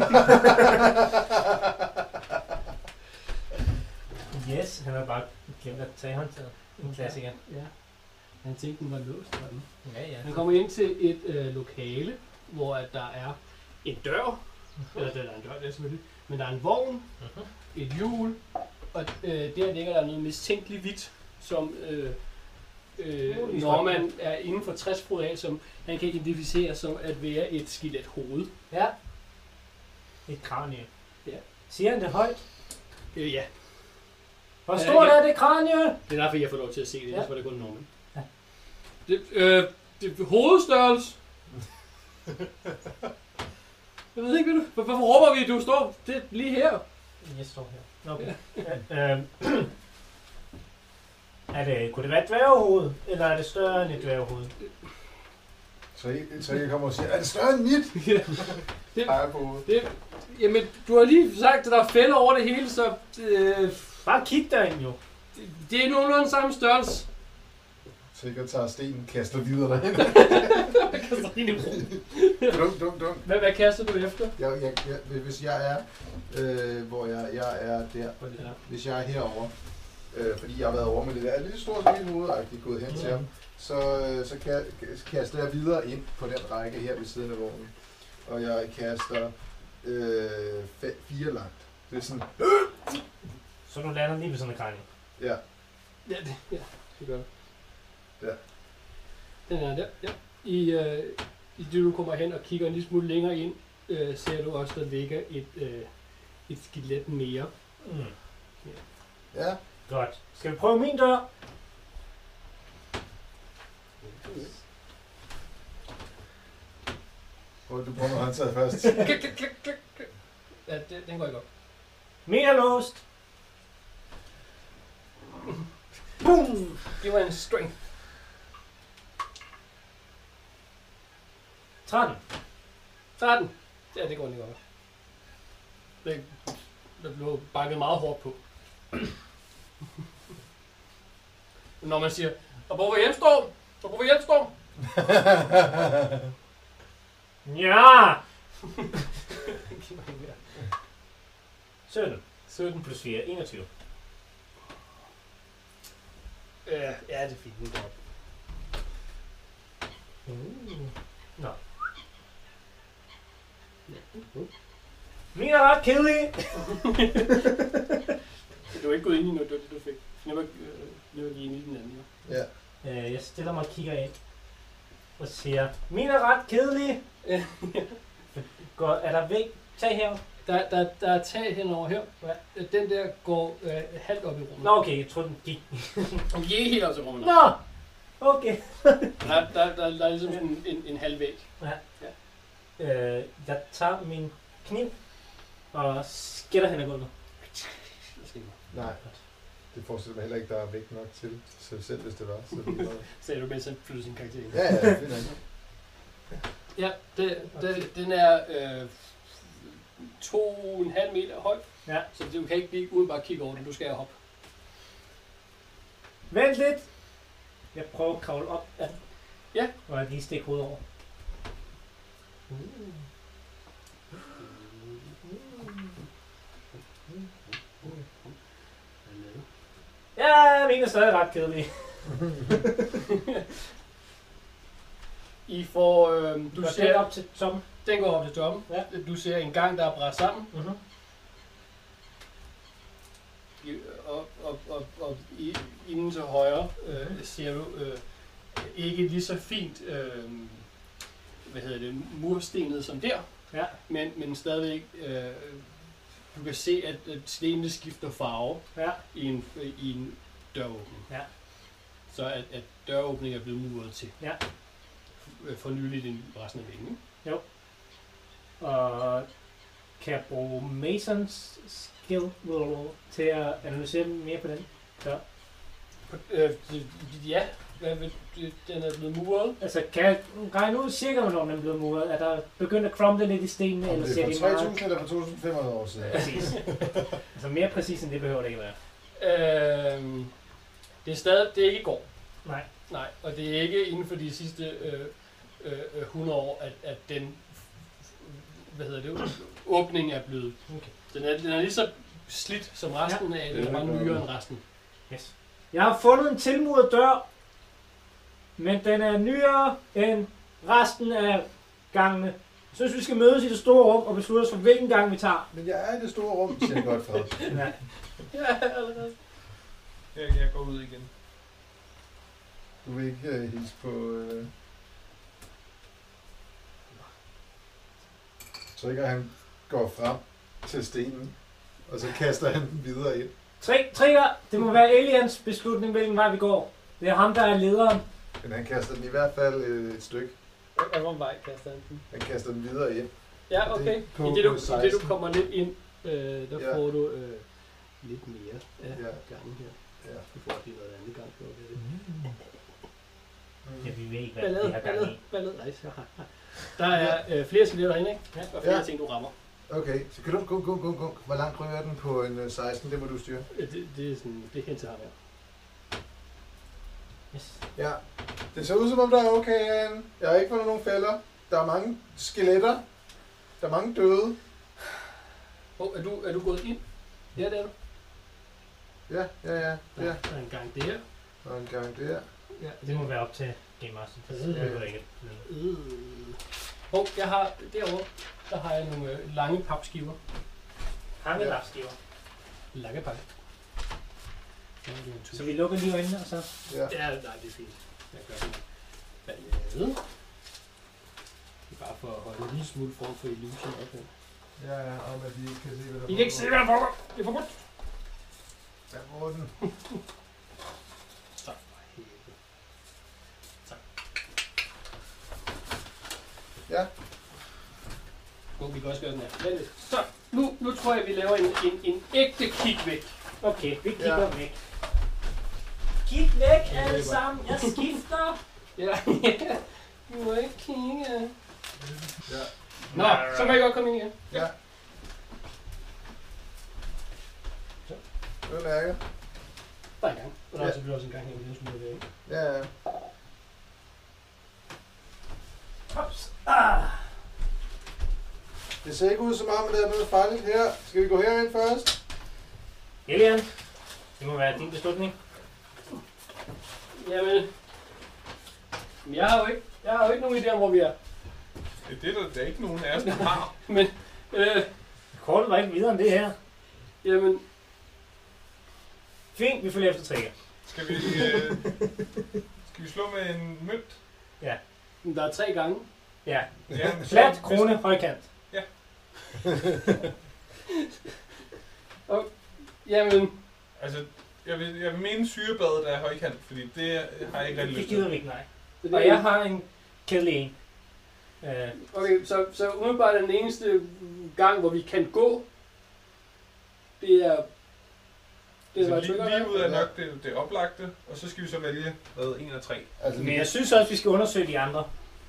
Yes, han har bare glemt at tage håndtaget. En klassiker. Ja. Han tænkte, den var låst. Var den. Ja, ja. Han kommer ind til et øh, lokale, hvor at der er en dør. Uh-huh. Eller der er en dør, det er selvfølgelig. Men der er en vogn, Uh-huh. et hjul, og øh, der ligger der noget mistænkeligt hvidt, som øh, øh, Uh, lige Norman er inden for tres fod af, som han kan identificere som at være et skelet hoved. Ja. Et kranie. Ja. Siger han det højt? Øh, ja, Hvor Ja, stort ja. er det kranie? det er derfor, jeg får lov til at se det, Ja. ellers var det kun Norman. Ja. Det, øh, det er hovedstørrelse. Jeg ved ikke, hvad du... hvor- Hvorfor råber vi, du står det er lige her? Jeg står her. Okay. Ja. Øhm. Er det, kunne det være et dværgehoved? Eller er det større end et dværgehoved? Så I, så I kommer og siger, er det større end mit? Ja. Det- Peger på hovedet. Det, jamen, du har lige sagt, at der er fælder over det hele, så øh, Bare kig derind jo. det, det er nogenlunde samme størrelse. Sikkert tager stenen, kaster videre derhen. Hvad kaster du ind i broen? Dum, dum, dum. Hvad, hvad kaster du efter? Jeg, jeg, jeg, hvis jeg er, øh, hvor jeg, jeg er der, Ja. hvis jeg er herovre, øh, fordi jeg har været over med det der lidt stort som mit hovedagtigt gået hen til ham, så, øh, så kan, kaster jeg videre ind på den række her ved siden af vognen. Og jeg kaster øh, fe, fire langt. Det er sådan, Så du lander lige ved sådan en kranie. ja. Ja, det, ja, det gør det. Ja. Den er der, ja. I, øh, I det, du kommer hen og kigger en lille smule længere ind, øh, ser du også, der ligger et, øh, et skelet mere. Mm. Ja. Godt. Skal vi prøve min dør? Prøv, du prøver håndtaget først. Klik, klik, klik, klik, klik. Ja, det, den går ikke op. Min er låst. Boom! Det var en strength. tretten. tretten. Ja, det går ikke op. Det, der blev bakket meget hårdt på. Når man siger, og hvor var hjemstår? Så prøv at hjælpe, Storm. Ja! sytten. sytten. Plus fire. enogtyve. Ja, ja, det er fint. Det er godt. Uh. Nå. Min er ret kedelig. Du er ikke gået ind i noget, det du fik. Jeg var, øh, jeg var lige inde i den anden. Ja. Øh, jeg stiller mig og kigger ind. Og siger, min er ret kedelig. Går, er der væk? Tag her. Der, der, der er tag henover her. Den der går øh, halvt op i rummet. Nå okay, jeg troede den gik. Og je helt op til rummet. Nå! Okay. Der, der, der, der er ligesom sådan en, en, en halv væg. Ja. Ja. Øh, jeg tager min kniv og skætter hen ad gulvet. Nej, det forestiller mig heller ikke, der er vægt nok til sig selv, hvis det var. Så det var... Sagde du, mens han flyttede sin karakter ind. Ja, ja, det er ikke. Ja, det, det, den er øh, to og en halv meter høj. Ja. Så du kan ikke lige uden bare kigge over den. Du skal hoppe. Vent lidt. Jeg prøver at kravle op af den. Ja. Og jeg lige stikke hovedet over. Uh. Ja, min er stadig ret kedelig. I får... Øh, du Går ser den op til toppen. Den går op til toppen. Ja. Du ser en gang, der er bræst sammen. Mm-hmm. I, og, og, og, og i, inden til højre øh, ser du øh, ikke lige så fint øh, hvad hedder det, murstenet som der, Ja. men, men stadigvæk øh, du kan se, at, at stenene skifter farve Ja. i en, i en døråbning. Ja. Så at, at døråbningen er blevet muret til. Ja. For nyligt end resten af væggen. Jo. Og kan jeg bruge Masons skill til at analysere mere på den? Ja. Øh, ja, den er blevet muret. Altså, kan jeg regne ud cirka, hvornår den er blevet muret? Er der begyndt at crumble lidt i stenene? Om Eller det ser er de for tre meget... tusind eller for to tusind fem hundrede år siden. Præcis. Altså mere præcis end det behøver det ikke være. Øh, det er stadig, det er ikke i går. Nej. Nej, og det er ikke inden for de sidste øh, øh, hundrede år, at, at den hvad hedder det, åbning er blevet. Okay. Den er, den er lige så slidt som resten ja. af, den er bare nyere end resten. Yes. Jeg har fundet en tilmuret dør, men den er nyere end resten af gangene. Jeg synes, vi skal mødes i det store rum og beslutte os for, hvilken gang vi tager. Men jeg er i det store rum, siger Godfred. Ja. Ja, allerede. Jeg, jeg går ud igen. Du vil ikke uh, hilse på... Uh... Så ikke, at han går frem til stenen, og så kaster han den videre ind. Tre, trigger. Det må være Aliens beslutning, hvilken vej vi går. Det er ham, der er lederen. Men han kaster den i hvert fald uh, et stykke. Hvor vej kaster han den? Han kaster den videre ind. Ja, okay. Det på- I det, du, på i det du seksten. kommer lidt ind, øh, der Ja. får du øh, lidt mere af Ja. gangen her. Ja. Du får lige noget andet gang. Det var det. Ja, vi ved ikke, hvad Ballade, det har gang ballade, i. ballade. Nej, så har Der er øh, flere skeletter herinde, ikke? Ja. Og flere Ja. ting, du rammer. Okay, så kan du gå, gå, gå, gå. Hvor langt rører den på en uh, seksten? Det må du styre. Øh, Det, det er sådan, det er hen til ham her. Yes. Ja. Det ser ud som om, der er okay, Anne. Jeg har ikke fundet nogen fælder. Der er mange skeletter. Der er mange døde. Oh, er, du, er du gået ind? Ja, det er du. Ja, ja, ja. Ja. ja. Der er en gang der. Og en gang der. Ja, Det må være op til Game Master. Det behøver jeg ikke. Øh. Oh, jeg har derovre, der har jeg nogle øh, lange papskiver. Hangelapskiver. Lange pakke. Så vi lukker lige øjnene, og så... Ja. Ja, nej, det er fint. Jeg gør det. Ballade. Det er bare for at holde en lille smule form for illusion op her. Ja, ja, om at de ikke kan se, hvad der I kan ikke se, hvad der foregår. Det er for godt. Der var den. Tak for helvede. Tak. Ja. Nu, vi kan også gøre den her. Vent lidt. Så, nu, nu tror jeg, vi laver en, en, en ægte kig væk. Okay, vi kigger Ja. væk. Kig væk alle sammen. Jeg skifter. Ja, vi må ikke kigge. Ja. Nå, så kan I godt komme ind igen. Ja. Det er mærket. Der er en gang. Og der er Ja. selvfølgelig også en gang her, men det er smule væk. Ja, ja. Ja, ja. Ja, ja. Der er, der er, der er flere skeletter herinde, ikke? Ja, og flere ting, du rammer. Ja, ja. Der er, der er flere skeletter herinde, ikke? Ja, Hops. Ah. Det ser ikke ud som om, at der er noget farligt her. Skal vi gå herind først? Elian, det må være din beslutning. Jamen, jeg har jo ikke, jeg har jo ikke nogen idé om, hvor vi er. Det er der, der er ikke nogen af os, der har. Men, øh, Kortet var ikke videre end det her. jamen, Fint, vi følger efter Trigger. Skal vi, øh, skal vi slå med en mønt? Ja. der er tre gange. Ja. Ja, Flat, krone, højkant. Og, jamen, Altså, jeg vil, jeg vil mene syrebadet er højkant, fordi det har jeg ikke rigtig Det lyst gider til. vi ikke, nej. det Og jeg har en kedelig en. Øh, Okay, så, så umiddelbart den eneste gang, hvor vi kan gå, det er... Det er Altså, bare lige, lige ud af Ja. nok det, det oplagte, og så skal vi så vælge hvad, en af tre. Altså, men jeg synes også, vi skal undersøge de andre,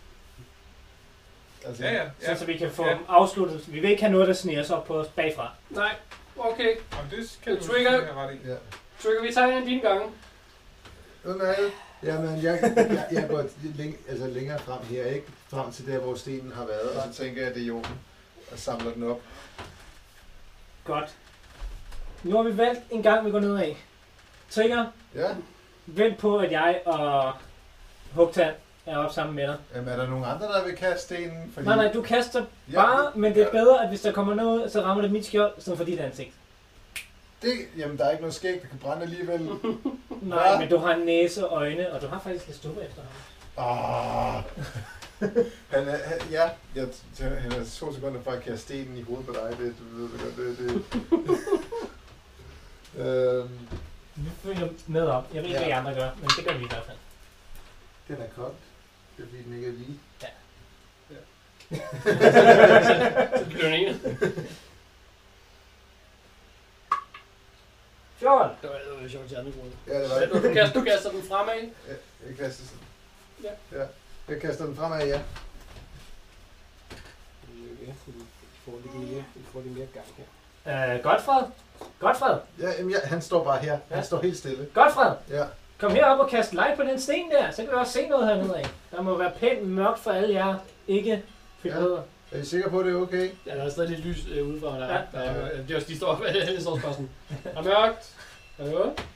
altså, Ja, ja. ja. ja. så vi kan få Ja. dem afsluttet. Vi vil ikke have noget, der sniger sig op på os bagfra. Nej, okay. Jamen, det kan du Trigger. selvfølgelig have ret i. ja. Trigger, vi tager en af dine gange. Udmærket. Jamen, jeg, jeg, jeg går læng, altså længere frem her, ikke? Frem til der, hvor stenen har været, og så tænker jeg, at det er jorden, og samler den op. Godt. Nu har vi valgt en gang, vi går ned af. Trigger, Ja. vent på, at jeg og Hugtand er op sammen med dig. Jamen, er der nogen andre, der vil kaste stenen? Fordi... Nej, nej, du kaster Ja, bare, men det er ja. bedre, at hvis der kommer noget, så rammer det mit skjold, som for dit ansigt. Det, jamen, der er ikke noget skæg, der kan brænde alligevel. Nej, Ja. men du har næse og øjne, og du har faktisk lidt stubbe efter ham. Ah. Han er, han, ja, jeg, han er to sekunder fra at kaste stenen i hovedet på dig. Det, du ved det godt. Det, det. øhm, Vi følger med op. Jeg ved ikke, Ja. hvad I andre gør, men det gør vi i hvert fald. den er koldt. Det er fordi, den ikke er lige. Så bliver den ene. fjorten. Det var, det var sjovt til andre grunde. Ja, det var Så du, du, kaster, du kaster den fremad. Ja, jeg kaster den. Ja. ja. Jeg kaster den fremad, ja. Ja, I får lidt mere, I får lidt mere gang her. Øh, Godfred. Godfred. Ja, jamen, ja, han står bare her. Han Ja. står helt stille. Godfred. Ja. Kom herop og kast light på den sten der, så kan vi også se noget hernede af. Der må være pænt mørkt for alle jer ikke filtreret. Er I sikre på, at det er okay? Ja, der er stadig lidt lys øh, udefra. Der, Ja. der, er, det er også, de står, de står bare sådan. Er mørkt? Er det noget?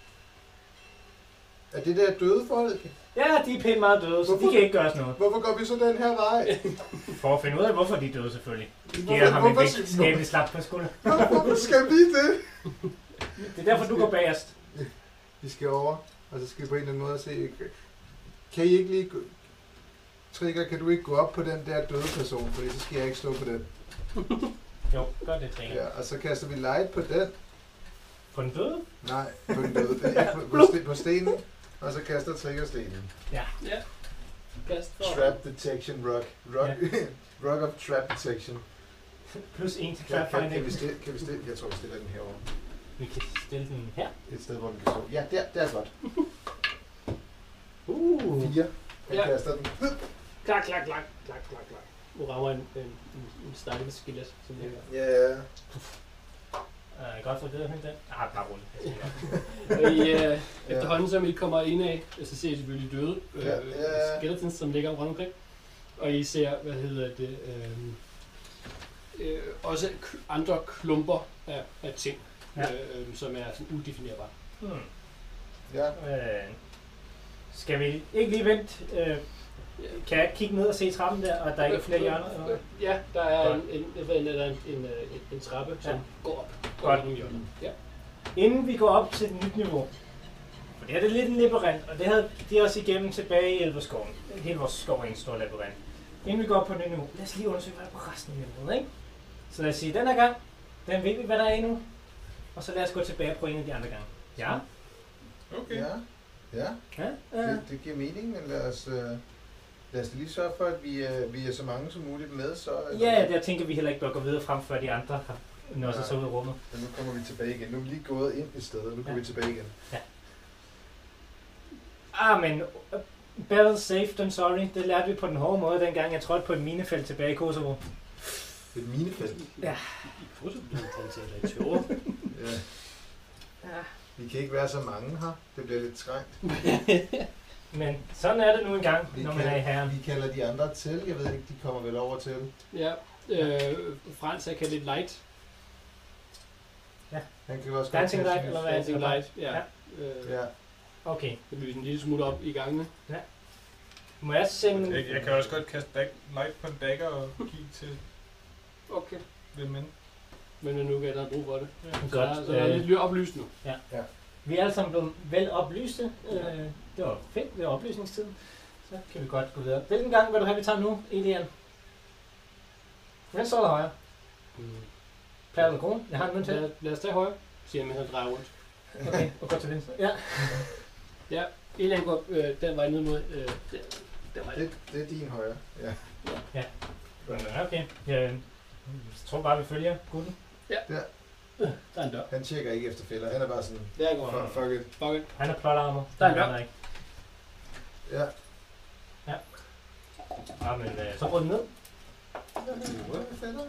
Er det der døde folk? Ja, de er pænt meget døde, så de Hvorfor? kan ikke gøre os noget. Hvorfor går vi så den her vej? For at finde ud af, hvorfor de er døde selvfølgelig. Giver Hvorfor, ham en hvorfor, vigtig skæbne slap på skulderen. hvorfor skal vi det? Det er derfor, du går bagerst. Vi skal over, og så skal vi på en eller anden måde se. Kan I ikke lige... gå- Trigger, kan du ikke gå op på den der døde person, fordi så skal jeg ikke stå på den. Jo, gør det, Trigger. Ja, og så kaster vi light på den. På den døde? Nej, på den døde. Det er ikke på, på, sten, på stenen. Og så kaster Trigger stenen. Ja. Ja. Kast for. Trap detection rock. Rock, rock of trap detection. Plus en til Kan, trap kan, kan, finding. vi stille, kan vi stille? Jeg tror, vi stiller den herovre. Vi kan stille den her. Et sted, hvor den kan stå. Ja, der, der er godt. Uh. Fire. Han Ja. kaster den. Klak, klak, klak, klak, klak, klak. Nu rammer en, en, en, en stakkels skelet, som det her. Ja, ja. Uh, godt for det, den. Ah, bare roligt. Og I, øh, Ja. efterhånden som I kommer ind af, så ser I selvfølgelig døde øh, Ja, ja. skeletons, som ligger rundt omkring. Og I ser, hvad hedder det, øh, øh, også k- andre klumper af, af ting, Ja. ja. øh, som er sådan udefinerbare. Hmm. Ja. Øh, skal vi ikke lige vente? Øh, kan jeg kigge ned og se trappen der, og der ikke er flere hjørner? Eller hvad? Ja, der er Godt. en, en, en, en, en, en, en, en trappe, som Ja. går op. Godt. Går nogle hjørner. Ja. Inden vi går op til et nyt niveau, for det her det er lidt en labyrint, og det havde de også igennem tilbage i Elverskoven. Hele vores skov er en stor labyrint. Inden vi går op på et nyt niveau, lad os lige undersøge, hvad der er på resten af niveauet, ikke? Så lad os sige, den her gang, den ved vi, hvad der er endnu. Og så lad os gå tilbage og prøve en af de andre gange. Ja? Okay. Ja. Ja. Ja? Ja. Det, det giver mening, men lad os, øh, lad os da lige sørge for, at vi, øh, vi er så mange som muligt med. Så, Ja, der tænker vi heller ikke bør gå videre frem, før de andre har nået sig så ud i rummet. Men nu kommer vi tilbage igen. Nu er vi lige gået ind et sted, og nu går Ja. vi tilbage igen. Ah, men uh, better safe than sorry. Det lærte vi på den hårde måde, dengang jeg trådte på et minefelt tilbage i Kosovo. Et minefelt. Ja. I Kosovo bliver taget i tårer. Ja. Ja. Vi kan ikke være så mange her. Det bliver lidt skræmt. Men sådan er det nu engang, Vi, når man er i herren. vi kalder de andre til. Jeg ved ikke, de kommer vel over til. Ja, øh, Frans er kaldt lidt light. Han kan jo også Dancing godt light, tage eller sin- hvad? Dancing light, ja. Ja. Øh, Ja. Okay. Det lyser en lille smule op i gangene. Må jeg sende... Jeg, jeg kan også godt kaste dag, light på en dagger og kigge til Okay. hvem men. Men nu kan der have brug for det. Godt. Så der, så der er Øh, lidt oplyst nu. Vi er alle sammen blevet vel oplyste. Øh, det var fedt, det var oplysningstiden. Så kan vi godt gå videre. Hvilken gang vil du have, vi tager nu, Elian? Venstre eller højre? Mm. Plader eller krone? Jeg har en mønt her. Lad, lad os tage højre, siger han, mens han drejer rundt. Okay, og gå til venstre. Ja. Ja, Elian går øh, den vej ned mod... Øh, der, der vej. Det, det er din højre. Ja. Ja, okay. Jeg tror bare, vi følger gutten. Der er en dør. Han tjekker ikke efter fælder. Han er bare sådan, Der går fuck, han. fuck it. Fuck it. Han er plot armor. Der er en dør. Han ikke. Ja. Ja, men øh, så går den ned. Hvor er fælderne?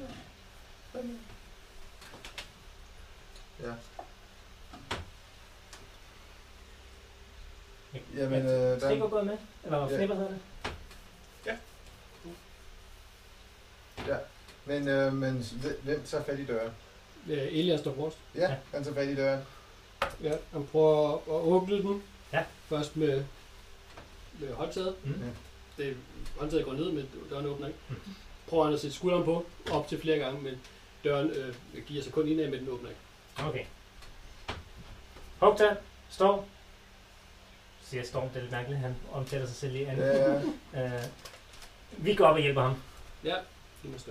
Ja. Jamen, øh, Stik der, er gået med? Eller hvad Ja. flipper hedder det? men, øh, men hvem tager fat i døren? Øh, Elian står forrest. Ja, han tager fat i døren. Ja, han prøver at åbne den. Ja. Først med, med håndtaget. Mm. Det, håndtaget går ned, men døren åbner ikke. Prøver han at sætte skulderen på, op til flere gange, men døren øh, giver sig kun indad, men den åbner ikke. Okay. Hugtand, Storm. Siger Storm, det er lidt mærkeligt, han omtaler sig selv i andet. Ja, Øh, vi går op og hjælper ham. Ja, det må stå.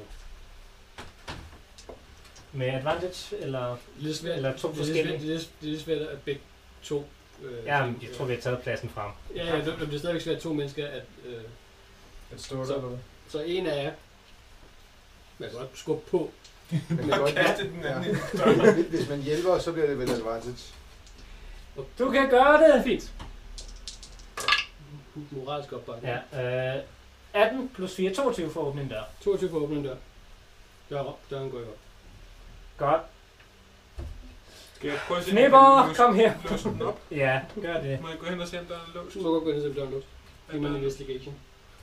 Med advantage, eller... Lidt svært, Eller to det er lidt forskellige. svært, det er lidt, det er lidt svært at begge to... Øh, Ja, ting, jeg tror, vi har taget pladsen frem. Ja, ja, det, det bliver stadigvæk svært to mennesker at... Øh, at stå Så- der, eller hvad? så en af jer... Man kan godt skubbe på. Man kan godt Kaste den anden ja. ind. Hvis man hjælper, så bliver det vel advantage. Du kan gøre det! Fint. Moralsk opbakning. Ja, øh, atten plus fire, toogtyve for at åbne en dør. toogtyve for at åbne en dør. Dør, døren går ikke op. Godt. Skal jeg prøve at se, Snipper, om jeg kan kom her! låse- låse den op? Ja, gør det. Må jeg gå hen og se, om der er låst? Du må godt gå ind og se, om døren er låst. Er Giv mig en der- investigation.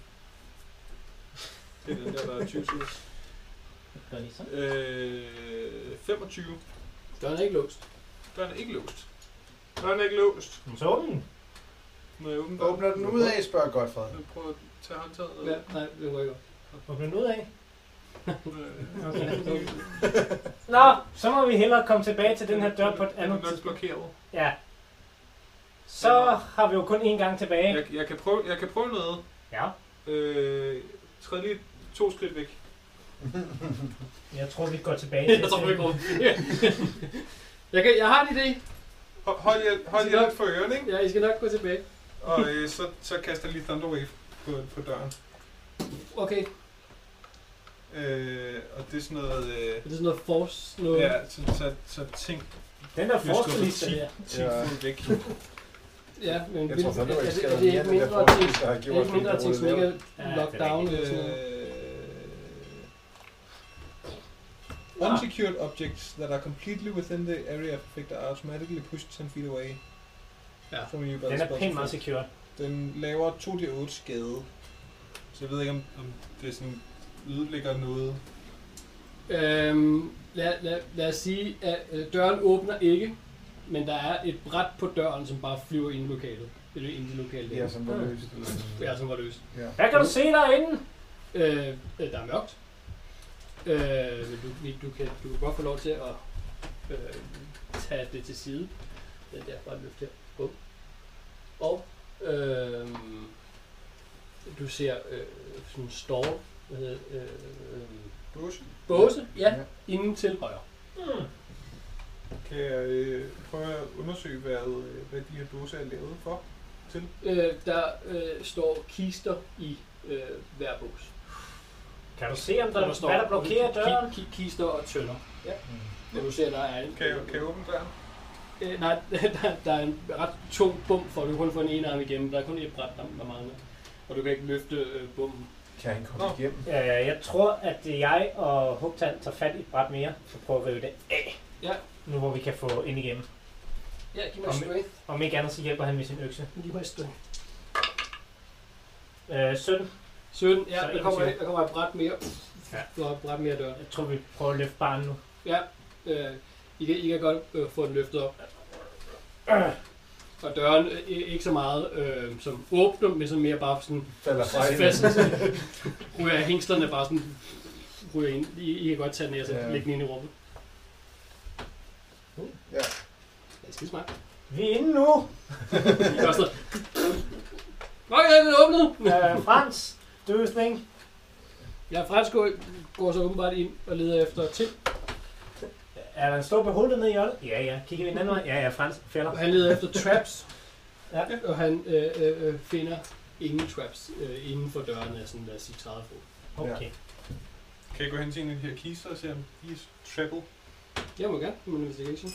Det er den der, der er tyve sider. Gør lige sådan. Øh, femogtyve. Døren er ikke låst. Døren er ikke låst. Døren er ikke låst. Så åbne den. Må jeg åbne døren? Åbner den ud af, spørger Godfred. Jeg prøver at tage håndtaget. Ja, nej, den går ikke op. Åbne den ud af. Øh, Okay. Nå, så må vi hellere komme tilbage til den her dør på et Den er andet nok tidspunkt. blokeret. Ja. Så har vi jo kun én gang tilbage. Jeg, jeg, kan prøve, jeg kan prøve noget. Ja. Øh, træd lige to skridt væk. Jeg tror, vi går tilbage til... Jeg tror, vi går. jeg, kan, jeg har en idé. Hold, hold jer, hold jer lidt for ørerne, ikke? Ja, I skal nok gå tilbage. Og øh, så, så kaster jeg lige Thunder Wave på, på døren. Okay, Øh, og det er sådan noget... Øh, er det sådan noget force? Noget? ja, så, så, så ting Den der bliver skubbet forskeliste ti, der. ti Ja. fod væk. Ja, men Jeg vil- tror, Thunder er, Wave det, skader er det ikke mere, end den der mindre ting? forskel, der har Er det gjort, ikke mindre fordi ting, det som ikke rullede er Ja, det er lockdown rigtigt. eller sådan noget? Uh, unsecured objects that are completely within the area of effect are automatically pushed ten feet away. Ja. From you by Den the er spell's pænt meget effect. secure. Den laver to d otte skade. Så jeg ved ikke, om, om det sådan ødelægger noget. Øhm, lad, lad, lad os sige, at øh, døren åbner ikke, men der er et bræt på døren, som bare flyver ind i lokalet. Eller ind i lokalet. Ja, som var løst. Ja, som var løst. Ja. Hvad kan du se derinde? Øh, øh, der er mørkt. Øh, men du, vi- du, kan, du kan godt få lov til at øh, tage det til side. Den der, bare løft her. Bum. Og øh, du ser øh, sådan en store hvad hedder, det, øh, øh, Båse. båse, ja, Ja. inden til højre. Hmm. Kan jeg øh, prøve at undersøge, hvad, øh, hvad de her båse er lavet for? Øh, der øh, står kister i øh, hver bås. Kan du se, om der, Og der hvad der blokerer døren? Ki- ki- kister og tønder. Ja. Og du ser, der er en... Kan jeg, kan jeg åbne døren? Øh, nej, der, der er en ret tung bum, for du kan kun få en ene arm igennem. Der er kun et bræt, der der mangler. Og du kan ikke løfte øh, bummen. Kan han komme Nå. igennem? Øh, jeg tror, at jeg og Hugtand tager fat i et bræt mere, så prøver at rive det af. Ja. Nu hvor vi kan få ind igennem. Ja, giv mig Om- strength. Om ikke andet, så hjælper han med sin økse. Giv mig strength. Øh, sytten. sytten, ja, Så der kommer, enogtyve. der kommer et bræt mere. Ja. Der er et bræt mere dør. Jeg tror, vi prøver at løfte barnet nu. Ja, øh, I, kan, I kan godt øh, få den løftet op. Og døren øh, ikke så meget øh, som åbner, men sådan mere bare sådan Falder fra fast. Så ryger hængsterne bare sådan ryger ind. I, I kan godt tage den her, så Ja. lægge den ind i rummet. Ja. Det er skide smart. Vi er inde nu. I gør sådan noget. Okay, den er åbnet. Øh, Frans, do you think? Ja, Frans går, går så åbenbart ind og leder efter ting. Er der en stor behul dernede i hjørnet? Ja, ja. Kigger vi den anden vej? Ja, ja, Frans. Fælder. Og han leder efter traps. Ja. Og han øh, øh, øh, finder ingen traps øh, inden for døren af sådan, lad os sige, tredive fod. Okay. Kan jeg gå hen til en af de her kister og se, om de er treble? Jeg må gerne. Med investigation.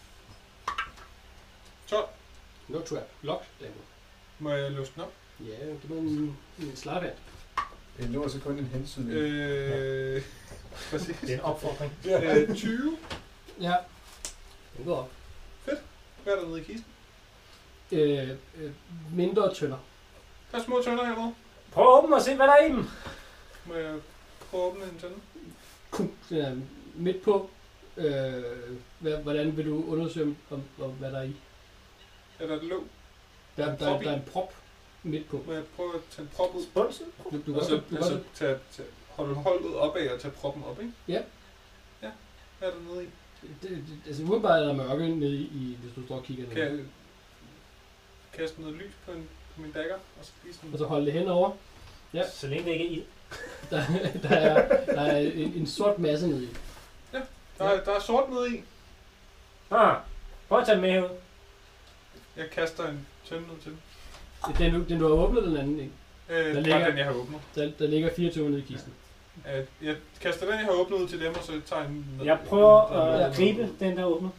tolv. No trap. Lock. Derimod. Må jeg låse den op? Ja, det var en, en slavand. Det låser kun en hensyn. Øh... Præcis. Det er en opfordring. Øh, tyve. Ja. Den går op. Hvad er der nede i kisten? Øh, øh, mindre tønder. Der er små tønder hernede. Prøv at åbne og se, hvad der er i dem. Må jeg prøve at åbne en tønde? Kum. Den er midt på. Øh, hvad, hvordan vil du undersøge, om, om hvad der er i? Er der et låg? Der, En der, prop i? der er en prop midt på. Må jeg prøve at tage en prop ud? Spunsen? Du, du, Og kan så, godt- du, og kan så godt- tage, tage, holde holdet opad og tage proppen op, ikke? Ja. Ja. Hvad er der nede i? det, det, altså umiddelbart er der mørke nede i, i, hvis du står og kigger ned. Kan jeg kaste noget lys på, en, på min dagger? Og så lige sådan... Og så holde det henover. Ja. Så længe det ikke er ild. Der, der er, der er en, en sort masse nede i. Der, er, der er sort nede i. Ah, prøv at tage den med herud. Jeg kaster en tønde ned til den. Den, du- den du har åbnet, den anden, ikke? Øh, Der der ligger- ligger... den, jeg har åbnet. Der, der ligger fireogtyve nede i kisten. Øh, jeg kaster den, jeg har åbnet ud til dem, og så tager jeg den ned. Jeg prøver Den- at gribe den, der åbner.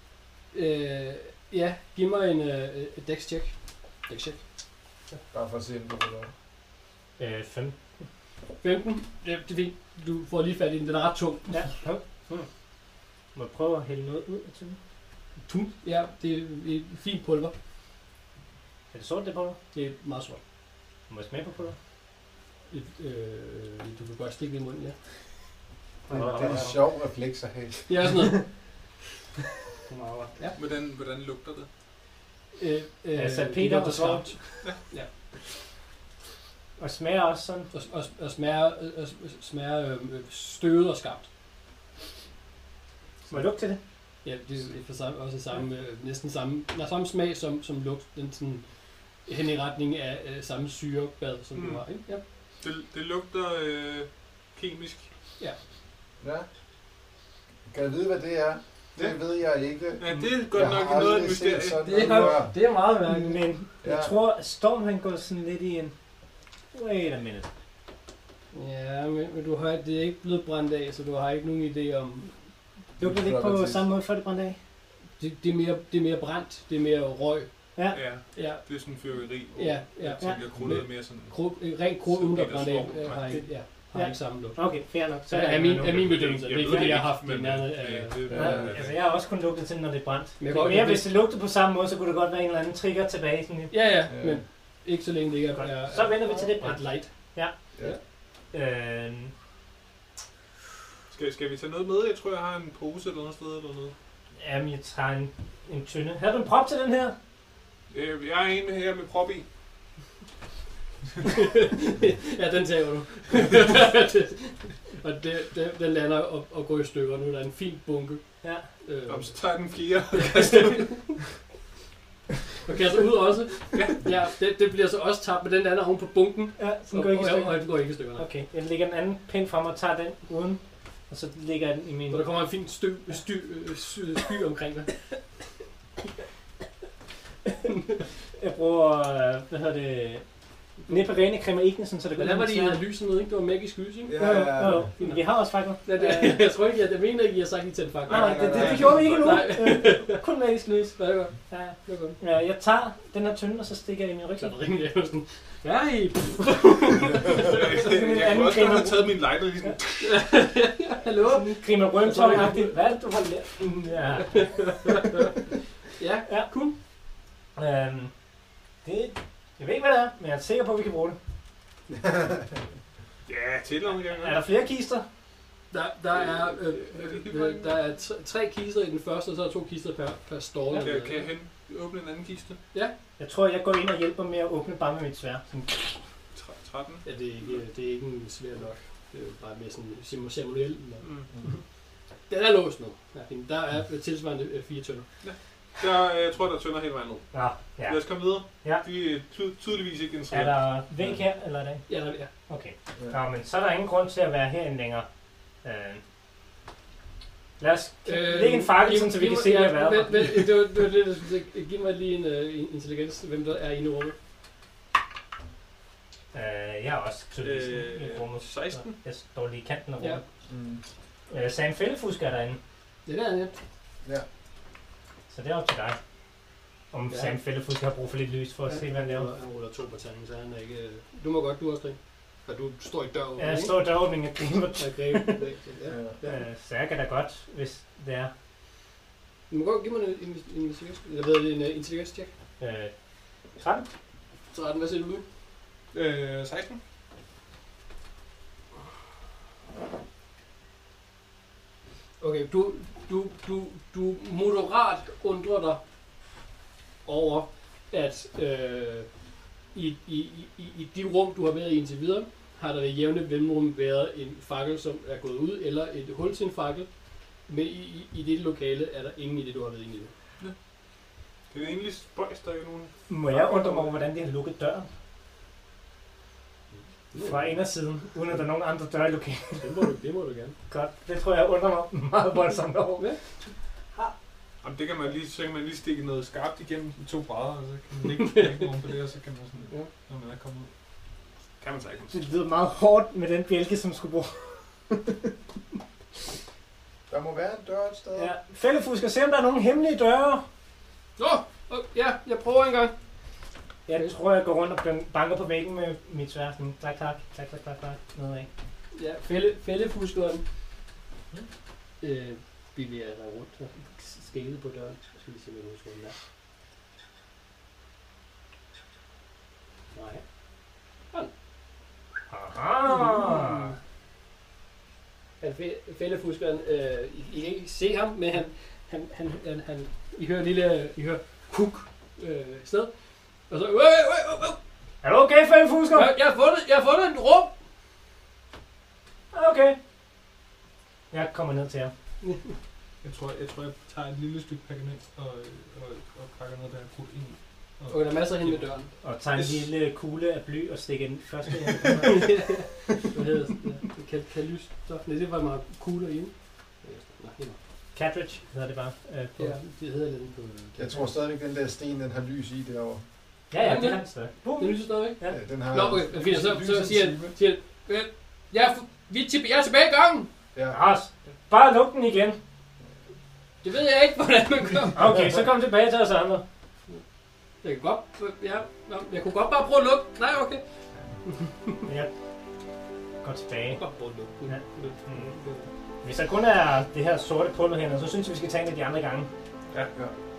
Øh, ja, giv mig en øh, dex check. Dex check. Bare for at se, om du ruller. Øh, fem. femten. Det, det er fint. Du får lige fat i den. Den er ret tung. Ja. Hmm. Må jeg prøve at hælde noget ud af tønden? Tung. Ja, det er et fint pulver. Er det sort, det pulver? Det er meget sort. Må jeg smage på pulver? Et, øh, du kan godt stikke det i munden, ja. Det er en sjov refleks at have. Det er sådan noget. Ja. Hvordan, hvordan lugter det? Øh, øh, Ja, salpeter det lugter og salt. skarpt. Ja. Og smager også sådan. Og, og, og smager, og smager øh, støvet og skarpt. Må jeg lugte til det? Ja, det er for samme, også samme, øh, næsten samme, der samme smag som, som lugt, den sådan hen i retning af øh, samme syrebad, som mm. Mm. du har, ikke? Ja. Det, det lugter øh, kemisk. Ja. Kan jeg vide, hvad det er? Det Ja. ved jeg ikke. Ja, det er godt Jeg nok har noget af et aldrig set mysterie. sådan Det, noget er, før. det er meget mærkeligt. Men jeg Ja. tror, at Storm han går sådan lidt i en... Wait a minute. Ja, men, men du har, det er ikke blevet brændt af, så du har ikke nogen idé om... Lugter det ikke på Præcis. samme måde, før det brændte af? Det, det, er, mere, det er mere brændt, det er mere røg. Ja. Ja, Ja, det er sådan en fyrværkeri. hvor ja, ja. Jeg tænker, krudtet er mere sådan... Krudt, rent krudt uden at brænde af, Peter øh, har ikke, ja, har Ja. ikke samme lugt. Okay, fair nok. Så er min, er min bedømmelse. Jeg Det er ikke ved fordi, jeg ikke, har haft men, den anden. øh, Øh, det- Ja, altså, jeg har også kun lugtet til, når det er brændt. Men Men jeg det er godt- mere, det- hvis det lugter på samme måde, så kunne det godt være en eller anden trigger tilbage. Sådan, ja, ja, Ja. men ikke så længe det ikke er... er så vender vi til det er brændt. light. Øh, Skal, skal vi tage noget med? Jeg tror, jeg har en pose eller noget sted eller noget. jamen, jeg tager en, en tynde. Har du en prop til den her? Øh, Jeg er en med her med prop i. Ja, den tager du. Og det, det, den lander og, og går i stykker. Nu er der en fin bunke. Ja. Øh, Om så tager jeg den fjerde. og kaster ud også. Ja, ja det, det bliver så også tabt, men den lander oven på bunken. Ja, sådan Og, går ikke i og, stykker. og, den går ikke i stykker. Okay. Okay, jeg lægger den anden pind frem og tager den uden. Og så lægger jeg den i min... Og der kommer en fin støv, sty, øh, sy- sky omkring dig. Jeg bruger, øh, hvad hedder det... Neperene Crema Ignition, så det går Men der var lidt de en svært. af lyset med, ikke? Det var magisk lys, ikke? Jo, jo, jo. Men vi har også fakler. Ja, det, jeg tror ikke, at jeg mener ikke, at jeg har sagt, at I tændte fakler. Nej, det, det, det gjorde vi ikke nu. Nej. Øh, kun magisk lys. Ja, det er godt. Ja. Det er godt. Ja, jeg tager den her tynde, og så stikker jeg i min Så rygsæk. der ringer jeg sådan, ja, I... Jeg kunne også godt have taget min lighter lige sådan. Hallo? Grimer Røntong-agtigt. Hvad er det, du har lært? Mm, Ja. Ja, Ja. cool. Øhm, det, jeg ved ikke, hvad det er, men jeg er sikker på, at vi kan bruge det. Ja, til om gang. Er der flere kister? Der, der er, øh, øh, der er tre, tre kister i den første, og så er der to kister per, per stål. Ja, kan jeg hen, åbne en anden kiste? Jeg tror, jeg går ind og hjælper med at åbne bare med mit sværd. Sådan. tretten. Ja, det er ikke, det er ikke en svær nok. Det er jo bare mere sådan ceremoniel. Mm. Den er låst nu. Ja, fint. Der er tilsvarende øh, fire tønder. Der, jeg tror, der er tønder hele vejen ned. Ja, ja. Lad os komme videre. Ja. De er ty- tydeligvis ikke Er interesseret. der væg her, eller er det? Ja, der, ja. Okay. Ja. Nå, men så er der ingen grund til at være herinde længere. Øh. Lad os øh, lægge en fakkel, sådan, så vi kan se, hvad der er. Vent, vent, det var det, var det jeg skulle sige. Giv mig lige en uh, intelligens, hvem der er inde i rummet. Øh, jeg er også tydeligvis Øh, i rummet. seksten. Jeg står lige i kanten af Ja. rummet. Mm. Øh, Sam Fællefusk er derinde, Det der er nemt. Ja. så det er op til dig. Om Ja. ja. Sam Fællefusk har brug for lidt lys for at se, hvad han laver. Han ruller to på tanden, så han er ikke... Du må godt, du også, Grim. For du står i døren. Ja, jeg står i døråbningen og griner. Og Greve. Ja. Ja. Øh, så jeg kan da godt, hvis det er. Du må godt give mig en en- en investigation. Eller hvad er det, en uh, intelligens check? Øh, tretten? tretten, hvad siger du nu? Øh, seksten. Okay, du, du, du, du moderat undrer dig over, at øh, i, i, i, i de rum, du har været i indtil videre, har der ved jævne mellemrum været en fakkel, som er gået ud, eller et hul til en fakkel. Men i, i, i dette lokale er der ingen i det, du har været inde i det. Det er egentlig spøjs, der er ikke nogen... Må jeg undre mig over, hvordan de har lukket døren fra indersiden, uden at der er nogen andre døre i lokalet? Det må du, det må du gerne. Godt, det tror jeg undrer mig meget voldsomt over. Ja. Jamen, det kan man lige, så kan man lige stikke noget skarpt igennem i to brædder, og så kan man ligge lægge nogen på det, og så kan man sådan, Ja. når man er kommet ud. Kan man sagtens. Det lyder meget hårdt med den bjælke, som skulle bruge. Der må være en dør et sted. Ja. Fællefusk, se om der er nogle hemmelige døre. Åh, oh, oh, ja, jeg prøver engang. Jeg tror, jeg går rundt og banker på væggen med mit sværd. Sådan, tak, tak, tak, tak, tak, tak, noget af. Ja, fælde, fældefuskeren øh, bevæger sig rundt og skælet på døren. Så skal vi se, hvad du husker, den er. Nej. Aha! Han fældefuskeren, øh, I, I kan ikke se ham, men han, han, han, han, han I hører en lille, I hører huk øh, sted. Og så, øh, øh, øh, øh. Er du okay, fællefusker? Jeg, jeg, har fundet, jeg har fundet en rum. Okay. Jeg kommer ned til jer. Jeg tror, jeg tror, jeg tager et lille stykke pergament og, og, og pakker noget, der er krudt ind i. Og- Okay, der er masser hen ved døren. Og tager en lille kugle af bly og stikker den første ind. Hvad hedder det? Ja, kan, kan lys. Så, nej, det var meget kugler inde. Nej, det var. Cartridge hedder det bare. Øh, på. Ja, det hedder lidt på... Jeg tror stadigvæk, den der sten, den har lys i derovre. Ja, ja, det er han stadig. Det lyser stadigvæk. Ja. Ja, den har... Nå, okay, fint. Så, lys så og siger han, tibe. siger han, "Øh, jeg, er, vi er, til, jeg er tilbage i gangen. Ja. Ras, bare luk den igen. Det ved jeg ikke, hvordan man gør. Okay, så kom tilbage til os andre. Jeg kan godt, ja, jeg kunne godt bare prøve at lukke. Nej, okay. Jeg går tilbage. Jeg kunne godt prøve at lukke. Ja. Mm. Hvis der kun er det her sorte pulver her, så synes jeg, vi skal tage en af de andre gange. Ja. Ja.